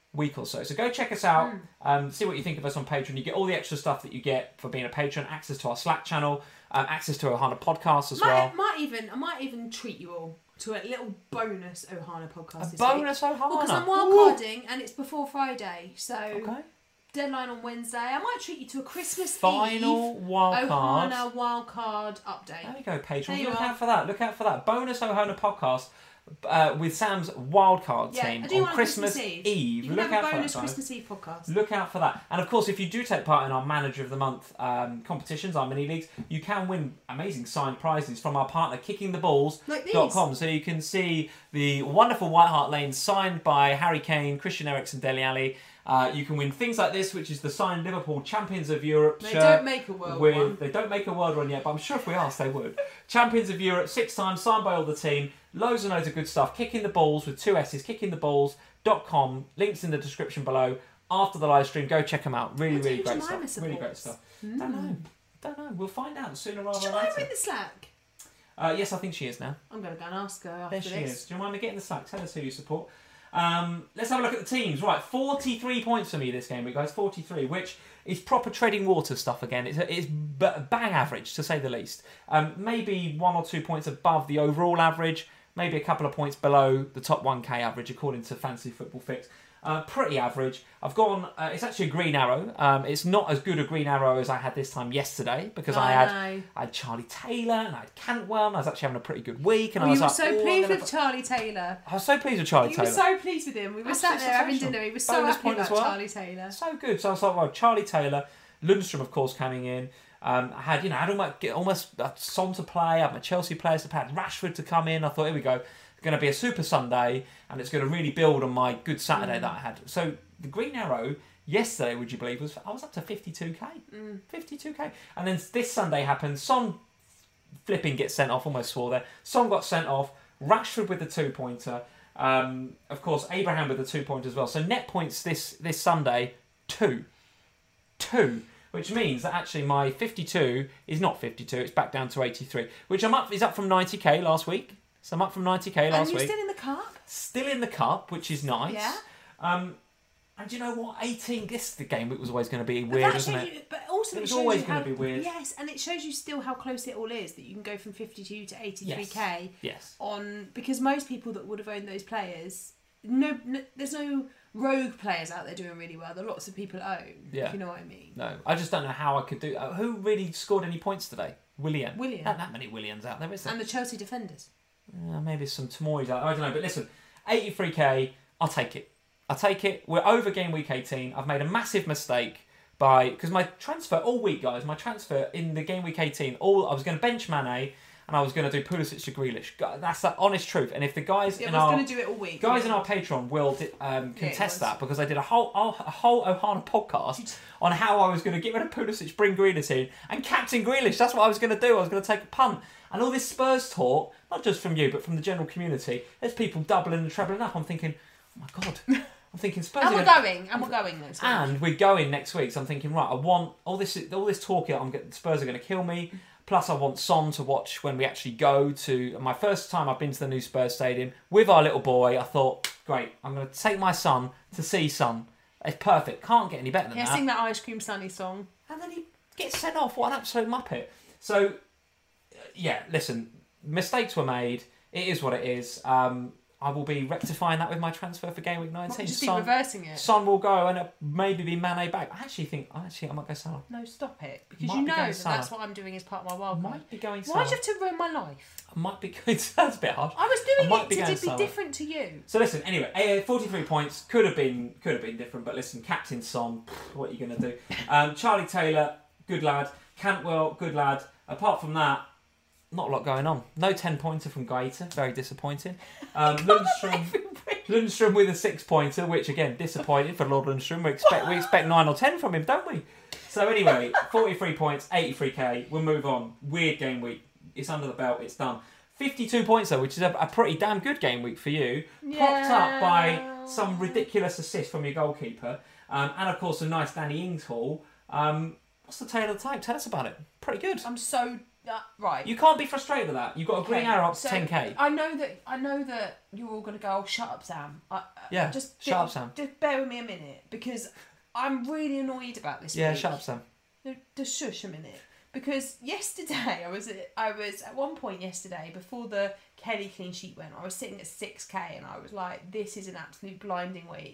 So go check us out, see what you think of us on Patreon. You get all the extra stuff that you get for being a patron, access to our Slack channel, access to Ohana podcasts as well. I might even treat you all to a little bonus Ohana podcast this bonus week. Ohana? Well, because I'm wildcarding and it's before Friday, so okay. Deadline on Wednesday. I might treat you to a Christmas Final Eve wildcard. Ohana wildcard update. There we go, patrons. Look out for that. Look out for that. Bonus Ohana podcast with Sam's wildcard team on Christmas Eve. You can have a bonus Christmas Eve podcast. Look out for that. And of course, if you do take part in our Manager of the Month competitions, our mini leagues, you can win amazing signed prizes from our partner KickingTheBalls.com. So you can see the wonderful White Hart Lane signed by Harry Kane, Christian Eriksen, Dele Alli. You can win things like this, which is the signed Liverpool Champions of Europe shirt. They don't make a world one. They don't make a world one yet, but I'm sure if we asked, they would. Champions of Europe, 6 times, signed by all the team. Loads and loads of good stuff. Kicking the Balls with 2 S's, kickingtheballs.com. Links in the description below. After the live stream, go check them out. Really great stuff. Really great stuff. Don't know. We'll find out sooner rather than later. Is she in the Slack? Yes, I think she is now. I'm going to go and ask her after this. There she is. Do you mind me getting the Slack? Tell us who you support. Let's have a look at the teams. Right, 43 points for me this game week, guys. 43, which is proper treading water stuff again. It's bang average, to say the least. Maybe 1 or 2 points above the overall average. Maybe a couple of points below the top 1k average, according to Fantasy Football Fix. Pretty average. I've gone. It's actually a green arrow. It's not as good a green arrow as I had this time yesterday, because I had Charlie Taylor and I had Cantwell, and I was actually having a pretty good week. And I was you were so pleased with Charlie Taylor. I was so pleased with Charlie Taylor. You were so pleased with him. We were sat there having dinner. He was so happy about Charlie Taylor. So good. So I was like, well, Charlie Taylor, Lundstrom, of course, coming in. I had almost Son to play. I had my Chelsea players to play. I had Rashford to come in. I thought, here we go. It's going to be a super Sunday, and it's going to really build on my good Saturday that I had. So the green arrow yesterday, would you believe, I was up to 52k. 52k. And then this Sunday happened. Son flipping gets sent off. Almost swore there. Son got sent off. Rashford with the 2-pointer. Of course, Abraham with the 2-pointer as well. So net points this Sunday, 2. Which means that actually my 52 is not 52. It's back down to 83, which is up from 90k last week. So I'm up from 90k last week. And you're still in the cup? Still in the cup, which is nice. Yeah. And you know what? 18, the game week was always going to be weird, wasn't it? But also it was always going to be weird. Yes, and it shows you still how close it all is, that you can go from 52 to 83k. Yes. Because most people that would have owned those players, there's no rogue players out there doing really well that lots of people own. Yeah. If you know what I mean. No, I just don't know how I could do. Who really scored any points today? Willian. Not that many Williams out there, is there? And the Chelsea defenders. Maybe some Tomoys out there. I don't know, but listen, 83k, I'll take it. We're over game week 18. I've made a massive mistake because my transfer all week, guys. My transfer in the game week 18. I was going to bench Mane. And I was going to do Pulisic to Grealish. That's the honest truth. And if the guys in our going to do it all week, in our Patreon will contest that, because I did a whole Ohana podcast on how I was going to get rid of Pulisic, bring Grealish in, and captain Grealish. That's what I was going to do. I was going to take a punt. And all this Spurs talk, not just from you, but from the general community, there's people doubling and trebling up. I'm thinking, oh my God. I'm thinking Spurs. And we're going next week. And we're going next week. So I'm thinking, right, I want all this talk. Spurs are going to kill me. Plus, I want Son to watch when we actually go to... My first time I've been to the new Spurs stadium with our little boy, I thought, great, I'm going to take my son to see Son. It's perfect. Can't get any better than that. Sing that Ice Cream Sunny song. And then he gets sent off. What an absolute muppet. So, yeah, listen, mistakes were made. It is what it is. I will be rectifying that with my transfer for game week 19. Just be reversing it. Son will go and maybe be Mane back. I actually think I might go Salah. No, stop it. Because you know that's what I'm doing as part of my wild card. Might be going Salah. Why do you have to ruin my life? I might be going That's a bit harsh. I was doing it to be different to you. So listen, anyway, 43 points. Could have been different, but listen, captain Son, what are you going to do? Charlie Taylor, good lad. Cantwell, good lad. Apart from that, not a lot going on. No 10-pointer from Gaeta, very disappointing. Lundstrom with a 6-pointer, which again, disappointing for Lord Lundstrom. We expect 9 or 10 from him, don't we? So anyway, 43 points, 83k. We'll move on. Weird game week. It's under the belt. It's done. 52 points though, which is a pretty damn good game week for you. Propped up by some ridiculous assist from your goalkeeper, and of course a nice Danny Ings haul. What's the tail of the tape? Tell us about it. Pretty good. I'm so right. You can't be frustrated with that. You've got a green arrow up to 10k. I know that you're all going to go, oh, shut up, Sam. Shut up, Sam. Just bear with me a minute, because I'm really annoyed about this. Yeah, week. shut up, Sam. No, just shush a minute. Because yesterday, I was at one point yesterday, before the Kelly clean sheet went, I was sitting at 6k and I was like, this is an absolute blinding week.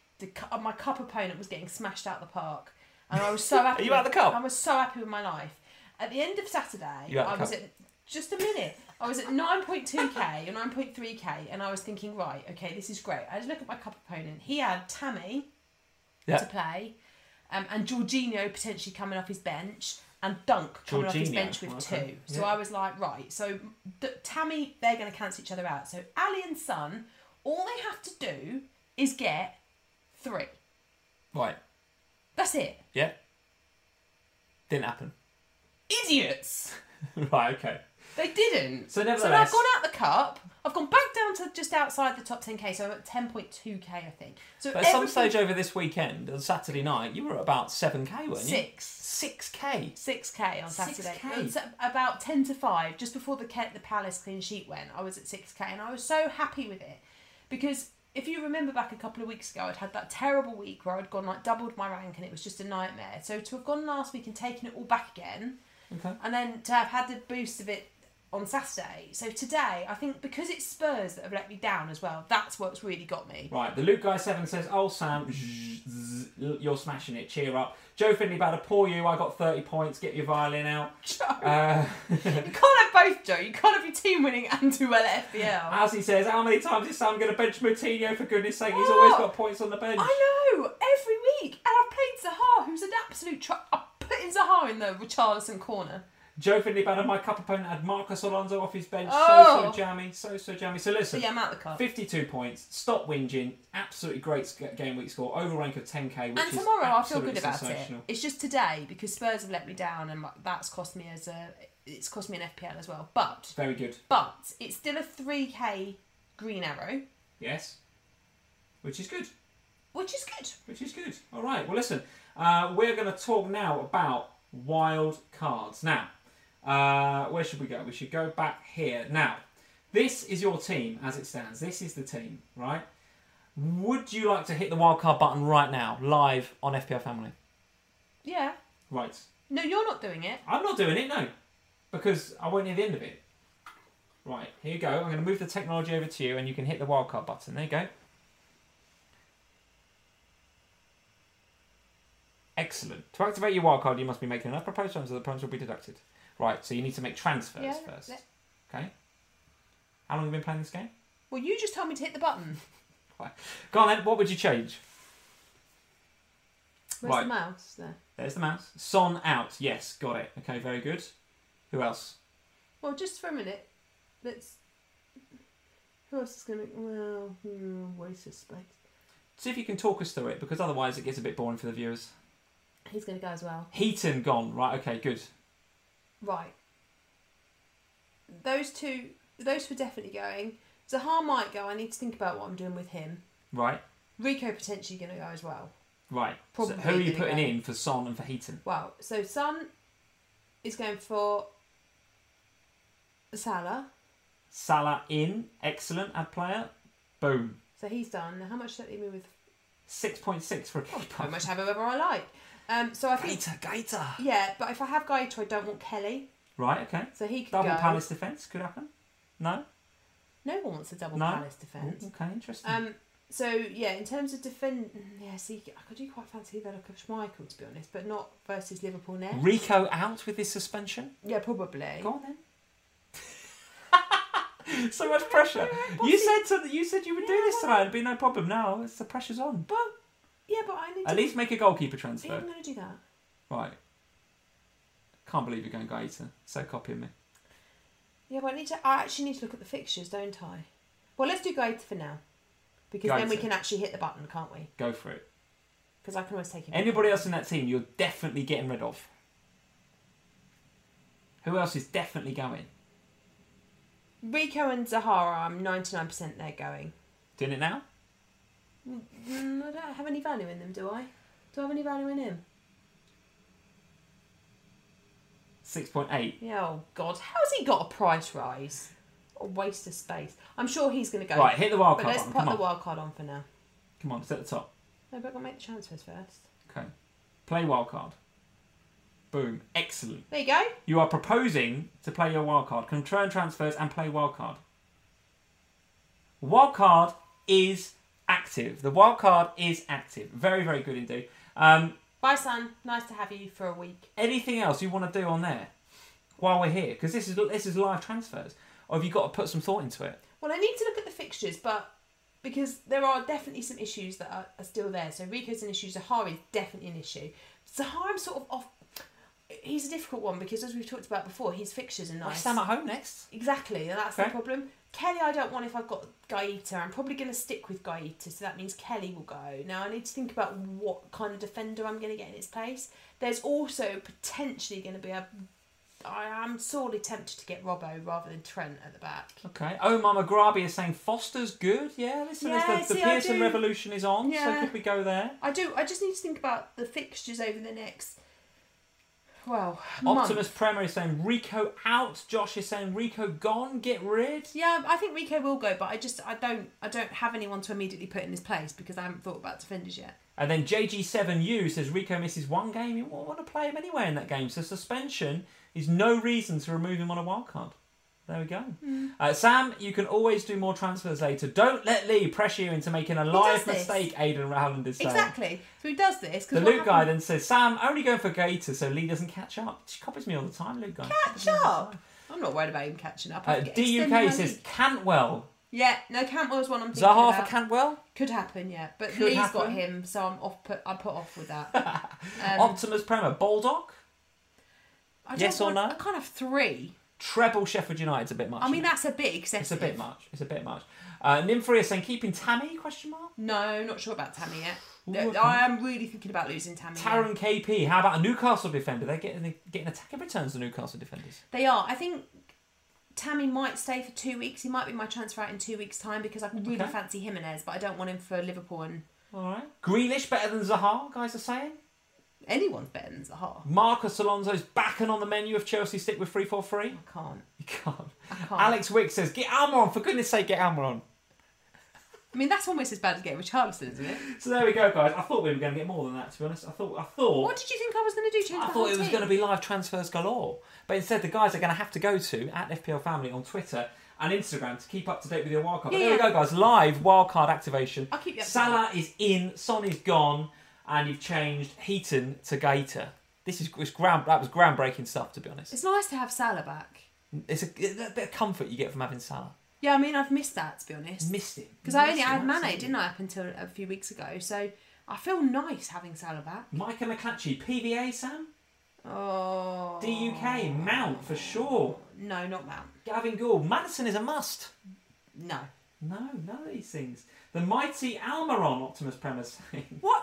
My cup opponent was getting smashed out the park. And I was so happy. Are you out of the cup? I was so happy with my life. At the end of Saturday, I was at, just a minute, I was at 9.2k or 9.3k and I was thinking, right, okay, this is great. I had to look at my cup opponent. He had Tammy to play and Jorginho potentially coming off his bench. And Dunk coming off his bench with 2. So I was like, right, so Tammy, they're going to cancel each other out. So Ali and Son, all they have to do is get 3. Right. That's it. Yeah. Didn't happen. Idiots! Right, okay. They didn't. So nevertheless... So now I've gone out the cup. I've gone back down to just outside the top 10k, so I'm at 10.2k, I think. So but at some stage over this weekend, on Saturday night, you were at about 7k, weren't you? 6k. 6k on Saturday. 6k. It was about 10 to 5, just before the Palace clean sheet went. I was at 6k, and I was so happy with it. Because if you remember back a couple of weeks ago, I'd had that terrible week where I'd gone doubled my rank, and it was just a nightmare. So to have gone last week and taken it all back again, and then to have had the boost of it on Saturday. So today, I think because it's Spurs that have let me down as well, that's what's really got me. Right, the Luke Guy 7 says, oh Sam, you're smashing it, cheer up. Joe Finley about to pour you, I got 30 points, get your violin out. Joe, you can't have both, Joe. You can't have your team winning and do well at FPL. As he says, how many times is Sam going to bench Moutinho, for goodness sake? He's always got points on the bench. I know, every week. And I've played Zaha, who's an absolute I put in Zaha in the Richarlison corner. Joe Finley banner, my cup opponent had Marcus Alonso off his bench. So jammy. So jammy. So listen, I'm out the cup. 52 points. Stop whinging. Absolutely great game week score. Over rank of 10k, which and tomorrow is I'll feel good about it. sensational. It's just today because Spurs have let me down, and that's cost me it's cost me an FPL as well. But very good. But it's still a 3k green arrow. Yes. Which is good. Which is good. All right. Well, listen. We're going to talk now about wild cards. Now. Where should we go? We should go back here. Now, this is your team as it stands. This is the team, right? Would you like to hit the wildcard button right now, live on FPL Family? Yeah. Right. No, you're not doing it. I'm not doing it, no. Because I won't hear the end of it. Right, here you go. I'm going to move the technology over to you and you can hit the wildcard button. There you go. Excellent. To activate your wildcard, you must be making enough proposed terms that the points will be deducted. Right, so you need to make transfers first. Okay. How long have you been playing this game? Well, you just told me to hit the button. Right. Go on then, what would you change? Where's the mouse? There. There's the mouse. Son out. Yes, got it. Okay, very good. Who else? Well, just for a minute. Who else is going to... Well, waste of space. See if you can talk us through it, because otherwise it gets a bit boring for the viewers. He's going to go as well. Heaton gone. Right, okay, good. Right. Those were definitely going. Zaha might go. I need to think about what I'm doing with him. Right. Rico potentially going to go as well. Right. Probably so who are you putting in for Son and for Heaton? Well, so Son is going for Salah. Salah in. Excellent. Add player. Boom. So he's done. Now, how much does that leave me with? 6.6 for a keeper. How much have whoever I like. So I think Gaeta. Yeah, but if I have Gaeta, I don't want Kelly. Right. Okay. So he could double go. Palace defence could happen. No. No one wants a double Palace defence. Ooh, okay, interesting. So yeah, in terms of defend, see, I do quite fancy the look of Schmeichel, to be honest, but not versus Liverpool next. Rico out with this suspension. Yeah, probably. Go on then. So much pressure. You said you would do this tonight. It'd be no problem. Now the pressure's on. Well, yeah, but I need at least make a goalkeeper transfer. Yeah, I'm going to do that. Right. Can't believe you're going Gaeta. So copying me. Yeah, but I actually need to look at the fixtures, don't I? Well, let's do Gaeta for now. Because then we Gaeta. can actually hit the button, can't we? Go for it. Because I can always take him. Anybody else in that team you're definitely getting rid of? Who else is definitely going? Rico and Zahara, I'm 99% they're going. Doing it now? I don't have any value in them, do I? Do I have any value in him? 6.8. Yeah, oh God. How's he got a price rise? What a waste of space. I'm sure he's going to go. Right, hit the wild But card let's button. put Come the on. wild card on for now. Come on, it's at the top. No, but I've got to make the transfers first. Okay. Play wild card. Boom. Excellent. There you go. You are proposing to play your wild card. Confirm transfers and play wild card. Wild card is active. The wild card is active. Very, very good indeed. Bye, son. Nice to have you for a week. Anything else you want to do on there while we're here? Because this is live transfers. Or have you got to put some thought into it? Well, I need to look at the fixtures, but because there are definitely some issues that are still there. So Rico's an issue. Zahara is definitely an issue. Zahara, I'm sort of off. He's a difficult one because, as we've talked about before, his fixtures are nice. West Ham at home next. Exactly, and that's the problem. Kelly, I don't want if I've got Gaeta. I'm probably going to stick with Gaeta, so that means Kelly will go. Now, I need to think about what kind of defender I'm going to get in its place. There's also potentially going to be I am sorely tempted to get Robbo rather than Trent at the back. Okay. Omar Maghrabi is saying Foster's good. Yeah, listen, Yeah, the Pearson revolution is on, Yeah. so could we go there? I just need to think about the fixtures over the next, month. Optimus Premier is saying Rico out. Josh is saying Rico gone. Get rid. Yeah, I think Rico will go, but I don't have anyone to immediately put in his place because I haven't thought about defenders yet. And then JG7U says Rico misses one game. You won't want to play him anyway in that game. So suspension is no reason to remove him on a wild card. There we go. Sam, you can always do more transfers later. Don't let Lee pressure you into making a live mistake, Aidan Rowland is saying. Exactly. So he does this. The Luke guy then says, Sam, only going for Gator so Lee doesn't catch up. She copies me all the time, Luke guy. Catch up? I'm not worried about him catching up. DUK says Cantwell. Yeah, no, Cantwell's one I'm thinking Zaha about. for Cantwell? Could happen, yeah. But Could Lee's happen. got him, so I'm put off with that. Optimus Premier, Baldock? Yes or no? I can't have three. Treble Sheffield United's a bit much. I mean, isn't it? that's a bit excessive. It's a bit much. Nymphoria saying keeping Tammy? Question mark. No, not sure about Tammy yet. Ooh, okay. I am really thinking about losing Tammy. Taron KP. How about a Newcastle defender? They're getting attacking returns, the Newcastle defenders. They are. I think Tammy might stay for 2 weeks. He might be my transfer out in 2 weeks' time because I really fancy Jimenez, but I don't want him for Liverpool. And All right. Grealish better than Zaha, guys are saying. anyone's better than Zaha. Marcus Alonso's backing on the menu if Chelsea stick with 3-4-3. I can't. You can't. I can't. Alex Wick says, get Almiron, for goodness sake, get Almiron. I mean, that's almost as bad as getting Richarlison, isn't it? So there we go, guys. I thought we were going to get more than that, to be honest. I thought. What did you think I was going to do? Change I the thought whole it was team? going to be live transfers galore. But instead, the guys are going to have to go to @FPL Family on Twitter and Instagram to keep up to date with your wildcard. But there we go, guys. Live wildcard activation. I'll keep you up to Salah is in, Son is gone, and you've changed Heaton to Gaeta. That was groundbreaking stuff, to be honest. It's nice to have Salah back. It's a bit of comfort you get from having Salah. Yeah, I mean, I've missed that, to be honest. Missed him. Because I had Mane, didn't I, up until a few weeks ago. So I feel nice having Salah back. Micah McClatchy, PVA, Sam? Oh. DUK, Mount for sure. No, not Mount. Gavin Gould, Madison is a must. No. No, none of these things. The mighty Almiron, Optimus Premier saying. What?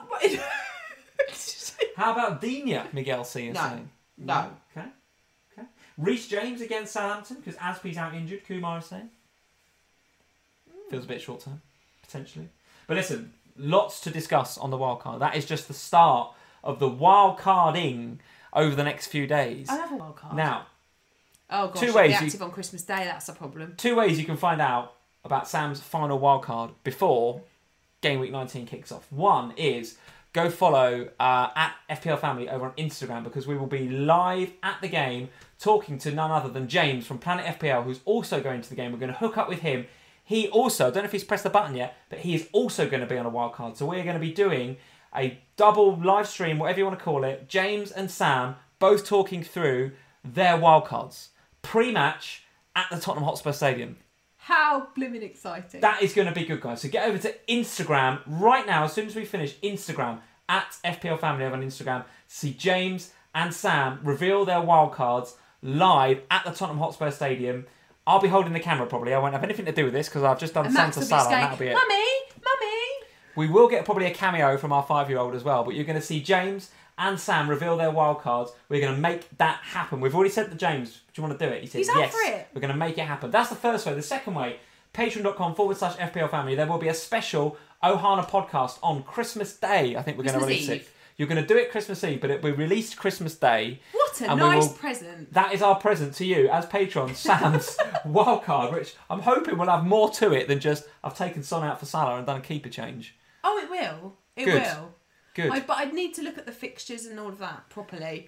How about Dina, Miguel C is No. saying? No. Okay. Reece James against Southampton because Aspie's out injured, Kumar is saying. Feels a bit short term, potentially. But listen, lots to discuss on the wildcard. That is just the start of the wildcarding over the next few days. I love a wild card. Now, oh gosh, two it'll ways be you- active on Christmas Day. That's a problem. 2 ways you can find out about Sam's final wildcard before Game Week 19 kicks off. One is go follow at FPL Family over on Instagram because we will be live at the game talking to none other than James from Planet FPL, who's also going to the game. We're going to hook up with him. He also, I don't know if he's pressed the button yet, but he is also going to be on a wildcard. So we're going to be doing a double live stream, whatever you want to call it. James and Sam both talking through their wildcards. Pre-match at the Tottenham Hotspur Stadium. How blimmin' exciting. That is going to be good, guys. So get over to Instagram right now, as soon as we finish, Instagram, at FPL Family over on Instagram, to see James and Sam reveal their wildcards live at the Tottenham Hotspur Stadium. I'll be holding the camera probably. I won't have anything to do with this because I've just done Santa Salah and that'll be it. Mummy! We will get probably a cameo from our 5-year-old as well, but you're going to see James and Sam reveal their wildcards. We're going to make that happen. We've already said to James, do you want to do it? He said, He's up yes. for it. We're going to make it happen. That's the first way. The second way, patreon.com/FPL family. There will be a special Ohana podcast on Christmas Day. I think we're going to release it. You're going to do it Christmas Eve, but it'll be released Christmas Day. What a nice present. That is our present to you as patrons, Sam's wildcard, which I'm hoping will have more to it than just I've taken Son out for Salah and done a keeper change. Oh, it will. It Good. will. Good. But I'd need to look at the fixtures and all of that properly.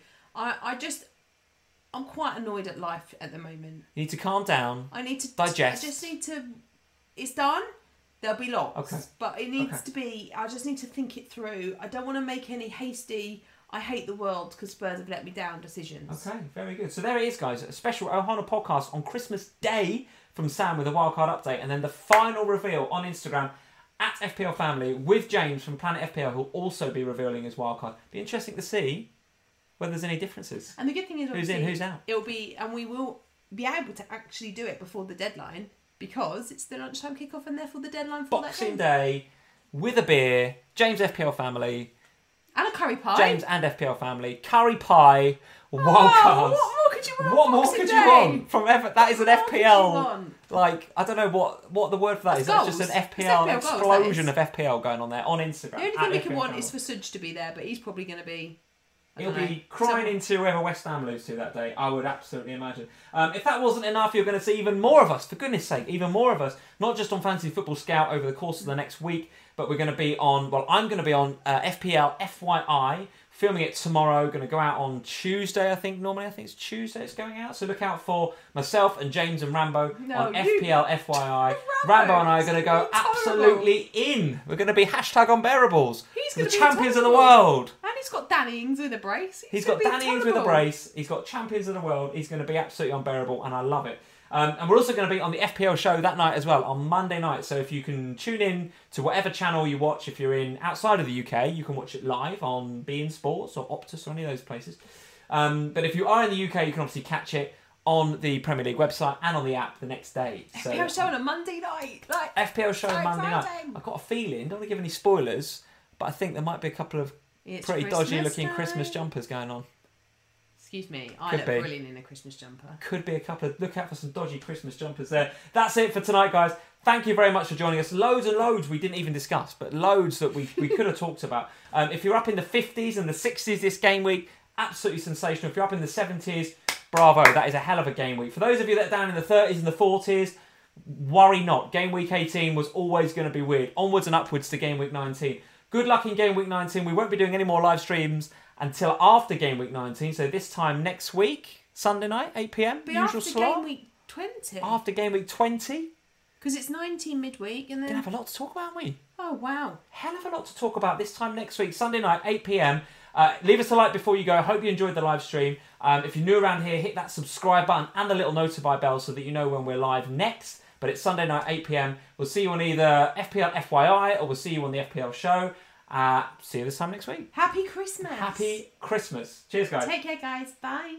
I'm quite annoyed at life at the moment. You need to calm down. I need to digest. I just need to. It's done. There'll be lots. Okay. But it needs to be. I just need to think it through. I don't want to make any hasty. I hate the world because Spurs have let me down decisions. Okay, very good. So there it is, guys. A special Ohana podcast on Christmas Day from Sam with a wildcard update, and then the final reveal on Instagram at FPL Family with James from Planet FPL, who'll also be revealing his wildcard. Be interesting to see whether there's any differences. And the good thing is, who's in, who's out. It'll be, and we will be able to actually do it before the deadline because it's the lunchtime kickoff, and therefore the deadline for Boxing that Day with a beer. James FPL Family. And a curry pie. James and FPL Family. Curry pie. Wildcards. What more could you want? What more could you want from that is an FPL. Like, I don't know what the word for that is. That's just an FPL explosion of FPL going on there on Instagram. The only thing we can want is for Suj to be there, but he's probably going to be. He'll be crying into whoever West Ham lose to that day, I would absolutely imagine. If that wasn't enough, you're going to see even more of us, for goodness sake, even more of us, not just on Fantasy Football Scout over the course of the next week, but we're going to be on, I'm going to be on FPL FYI, filming it tomorrow, going to go out on Tuesday, I think it's Tuesday it's going out, so look out for myself and James and Rambo on FPL FYI. Rambo and I are going to go absolutely in. We're going to be #unbearables. He's going the to be champions of the world. And he's got Danny Ings with a brace. He's got Danny Ings with a brace. He's got champions of the world. He's going to be absolutely unbearable, and I love it. And we're also going to be on the FPL show that night as well, on Monday night. So if you can tune in to whatever channel you watch, if you're in outside of the UK, you can watch it live on beIN Sports or Optus or any of those places. But if you are in the UK, you can obviously catch it on the Premier League website and on the app the next day. So, FPL show on a Monday night. FPL show on Monday night. exciting. I've got a feeling, don't want to give any spoilers, but I think there might be a couple of pretty dodgy looking Christmas jumpers going on. Excuse me, I look brilliant in a Christmas jumper. Could be a couple of... Look out for some dodgy Christmas jumpers there. That's it for tonight, guys. Thank you very much for joining us. Loads and loads we didn't even discuss, but loads that we could have talked about. If you're up in the 50s and the 60s this game week, absolutely sensational. If you're up in the 70s, bravo. That is a hell of a game week. For those of you that are down in the 30s and the 40s, worry not. Game week 18 was always going to be weird. Onwards and upwards to game week 19. Good luck in game week 19. We won't be doing any more live streams until after game week 19, so this time next week, Sunday night, 8 p.m, usual slot. After game week 20? After game week 20? Because it's 19 midweek and then... We're going to have a lot to talk about, aren't we? Oh, wow. Hell of a lot to talk about this time next week, Sunday night, 8 p.m. Leave us a like before you go. I hope you enjoyed the live stream. If you're new around here, hit that subscribe button and the little notify bell so that you know when we're live next. But it's Sunday night, 8 p.m. We'll see you on either FPL FYI or we'll see you on the FPL show. See you this time next week. Happy Christmas. Happy Christmas. Cheers, guys. Take care, guys. Bye.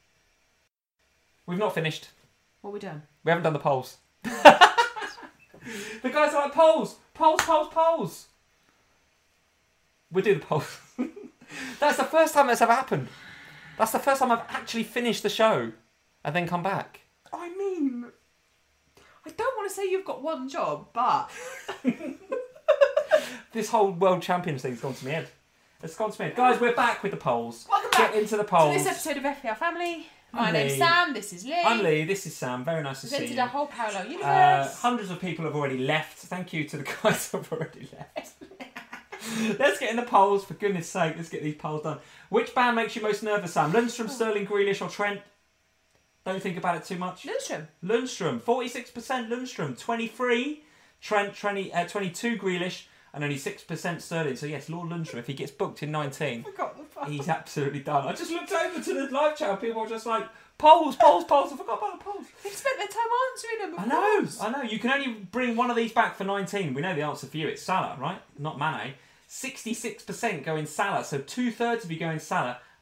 We've not finished. What are we done? We haven't done the polls. The guys are like, polls. Polls. We'll do the polls. That's the first time that's ever happened. That's the first time I've actually finished the show and then come back. I mean, I don't want to say you've got one job, but... This whole World Champions thing's gone to my head. It's gone to my head. Guys, we're back with the polls. Welcome back. Get into the polls. To this episode of FPL Family. My I'm name's Lee. Sam, this is Lee. I'm Lee, this is Sam. Very nice to see Presented you. a whole parallel universe. Hundreds of people have already left. Thank you to the guys who have already left. Let's get in the polls, for goodness sake. Let's get these polls done. Which band makes you most nervous, Sam? Lundstram, Sterling, Grealish or Trent? Don't think about it too much. Lundstram. 46% Lundstram. 23 Trent, 22 Grealish. And only 6% Sterling. So yes, Lord Lundstram, if he gets booked in 19, he's absolutely done. I just looked over to the live chat and people were just like, polls. I forgot about the polls. They've spent their time answering them. I know. You can only bring one of these back for 19. We know the answer for you. It's Salah, right? Not Mane. 66% going Salah. So 2/3 of you going Salah.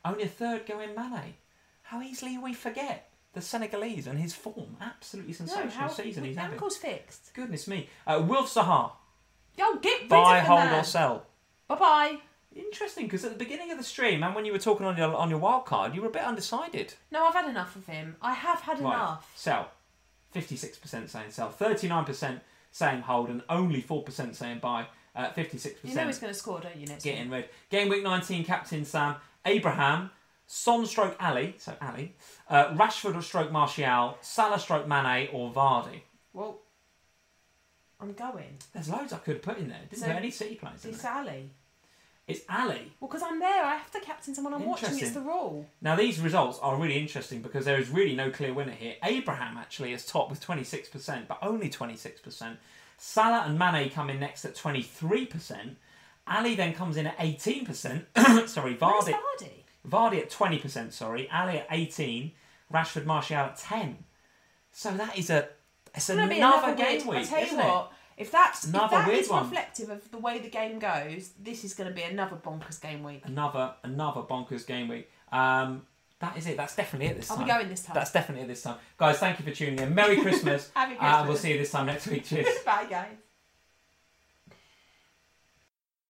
Only a third go in Mane. How easily we forget the Senegalese and his form. Absolutely sensational season he's having. Ankle's fixed. Goodness me. Wilf Zaha. Yo, get rid Buy, of the hold man. or sell. Bye-bye. Interesting, because at the beginning of the stream and when you were talking on your wild card, you were a bit undecided. No, I've had enough of him. I have had enough. Sell. 56% saying sell. 39% saying hold and only 4% saying buy. 56%. You know he's going to score, don't you, next Getting week? red. Game week 19, Captain Sam. Abraham. Son stroke Ali. So Ali. Rashford or stroke Martial. Salah stroke Mane or Vardy. Well, I'm going. There's loads I could have put in there. Didn't put any City players in It's there. Ali. It's Ali. Well, because I'm there. I have to captain someone I'm watching. It's the rule. Now, these results are really interesting because there is really no clear winner here. Abraham actually is top with 26%, but only 26%. Salah and Mane come in next at 23%. Ali then comes in at 18%. Sorry, Where's Vardy. Vardy? Vardy at 20%, sorry. Ali at 18%. Rashford, Martial at 10%. So that is another game week, I tell you isn't what, if that is one. reflective of the way the game goes, this is going to be another bonkers game week. Another bonkers game week. That is it. That's definitely it this time. I'll be going this time. That's definitely it this time. Guys, thank you for tuning in. Merry Christmas. Happy Christmas. We'll see you this time next week. Cheers. Bye, guys.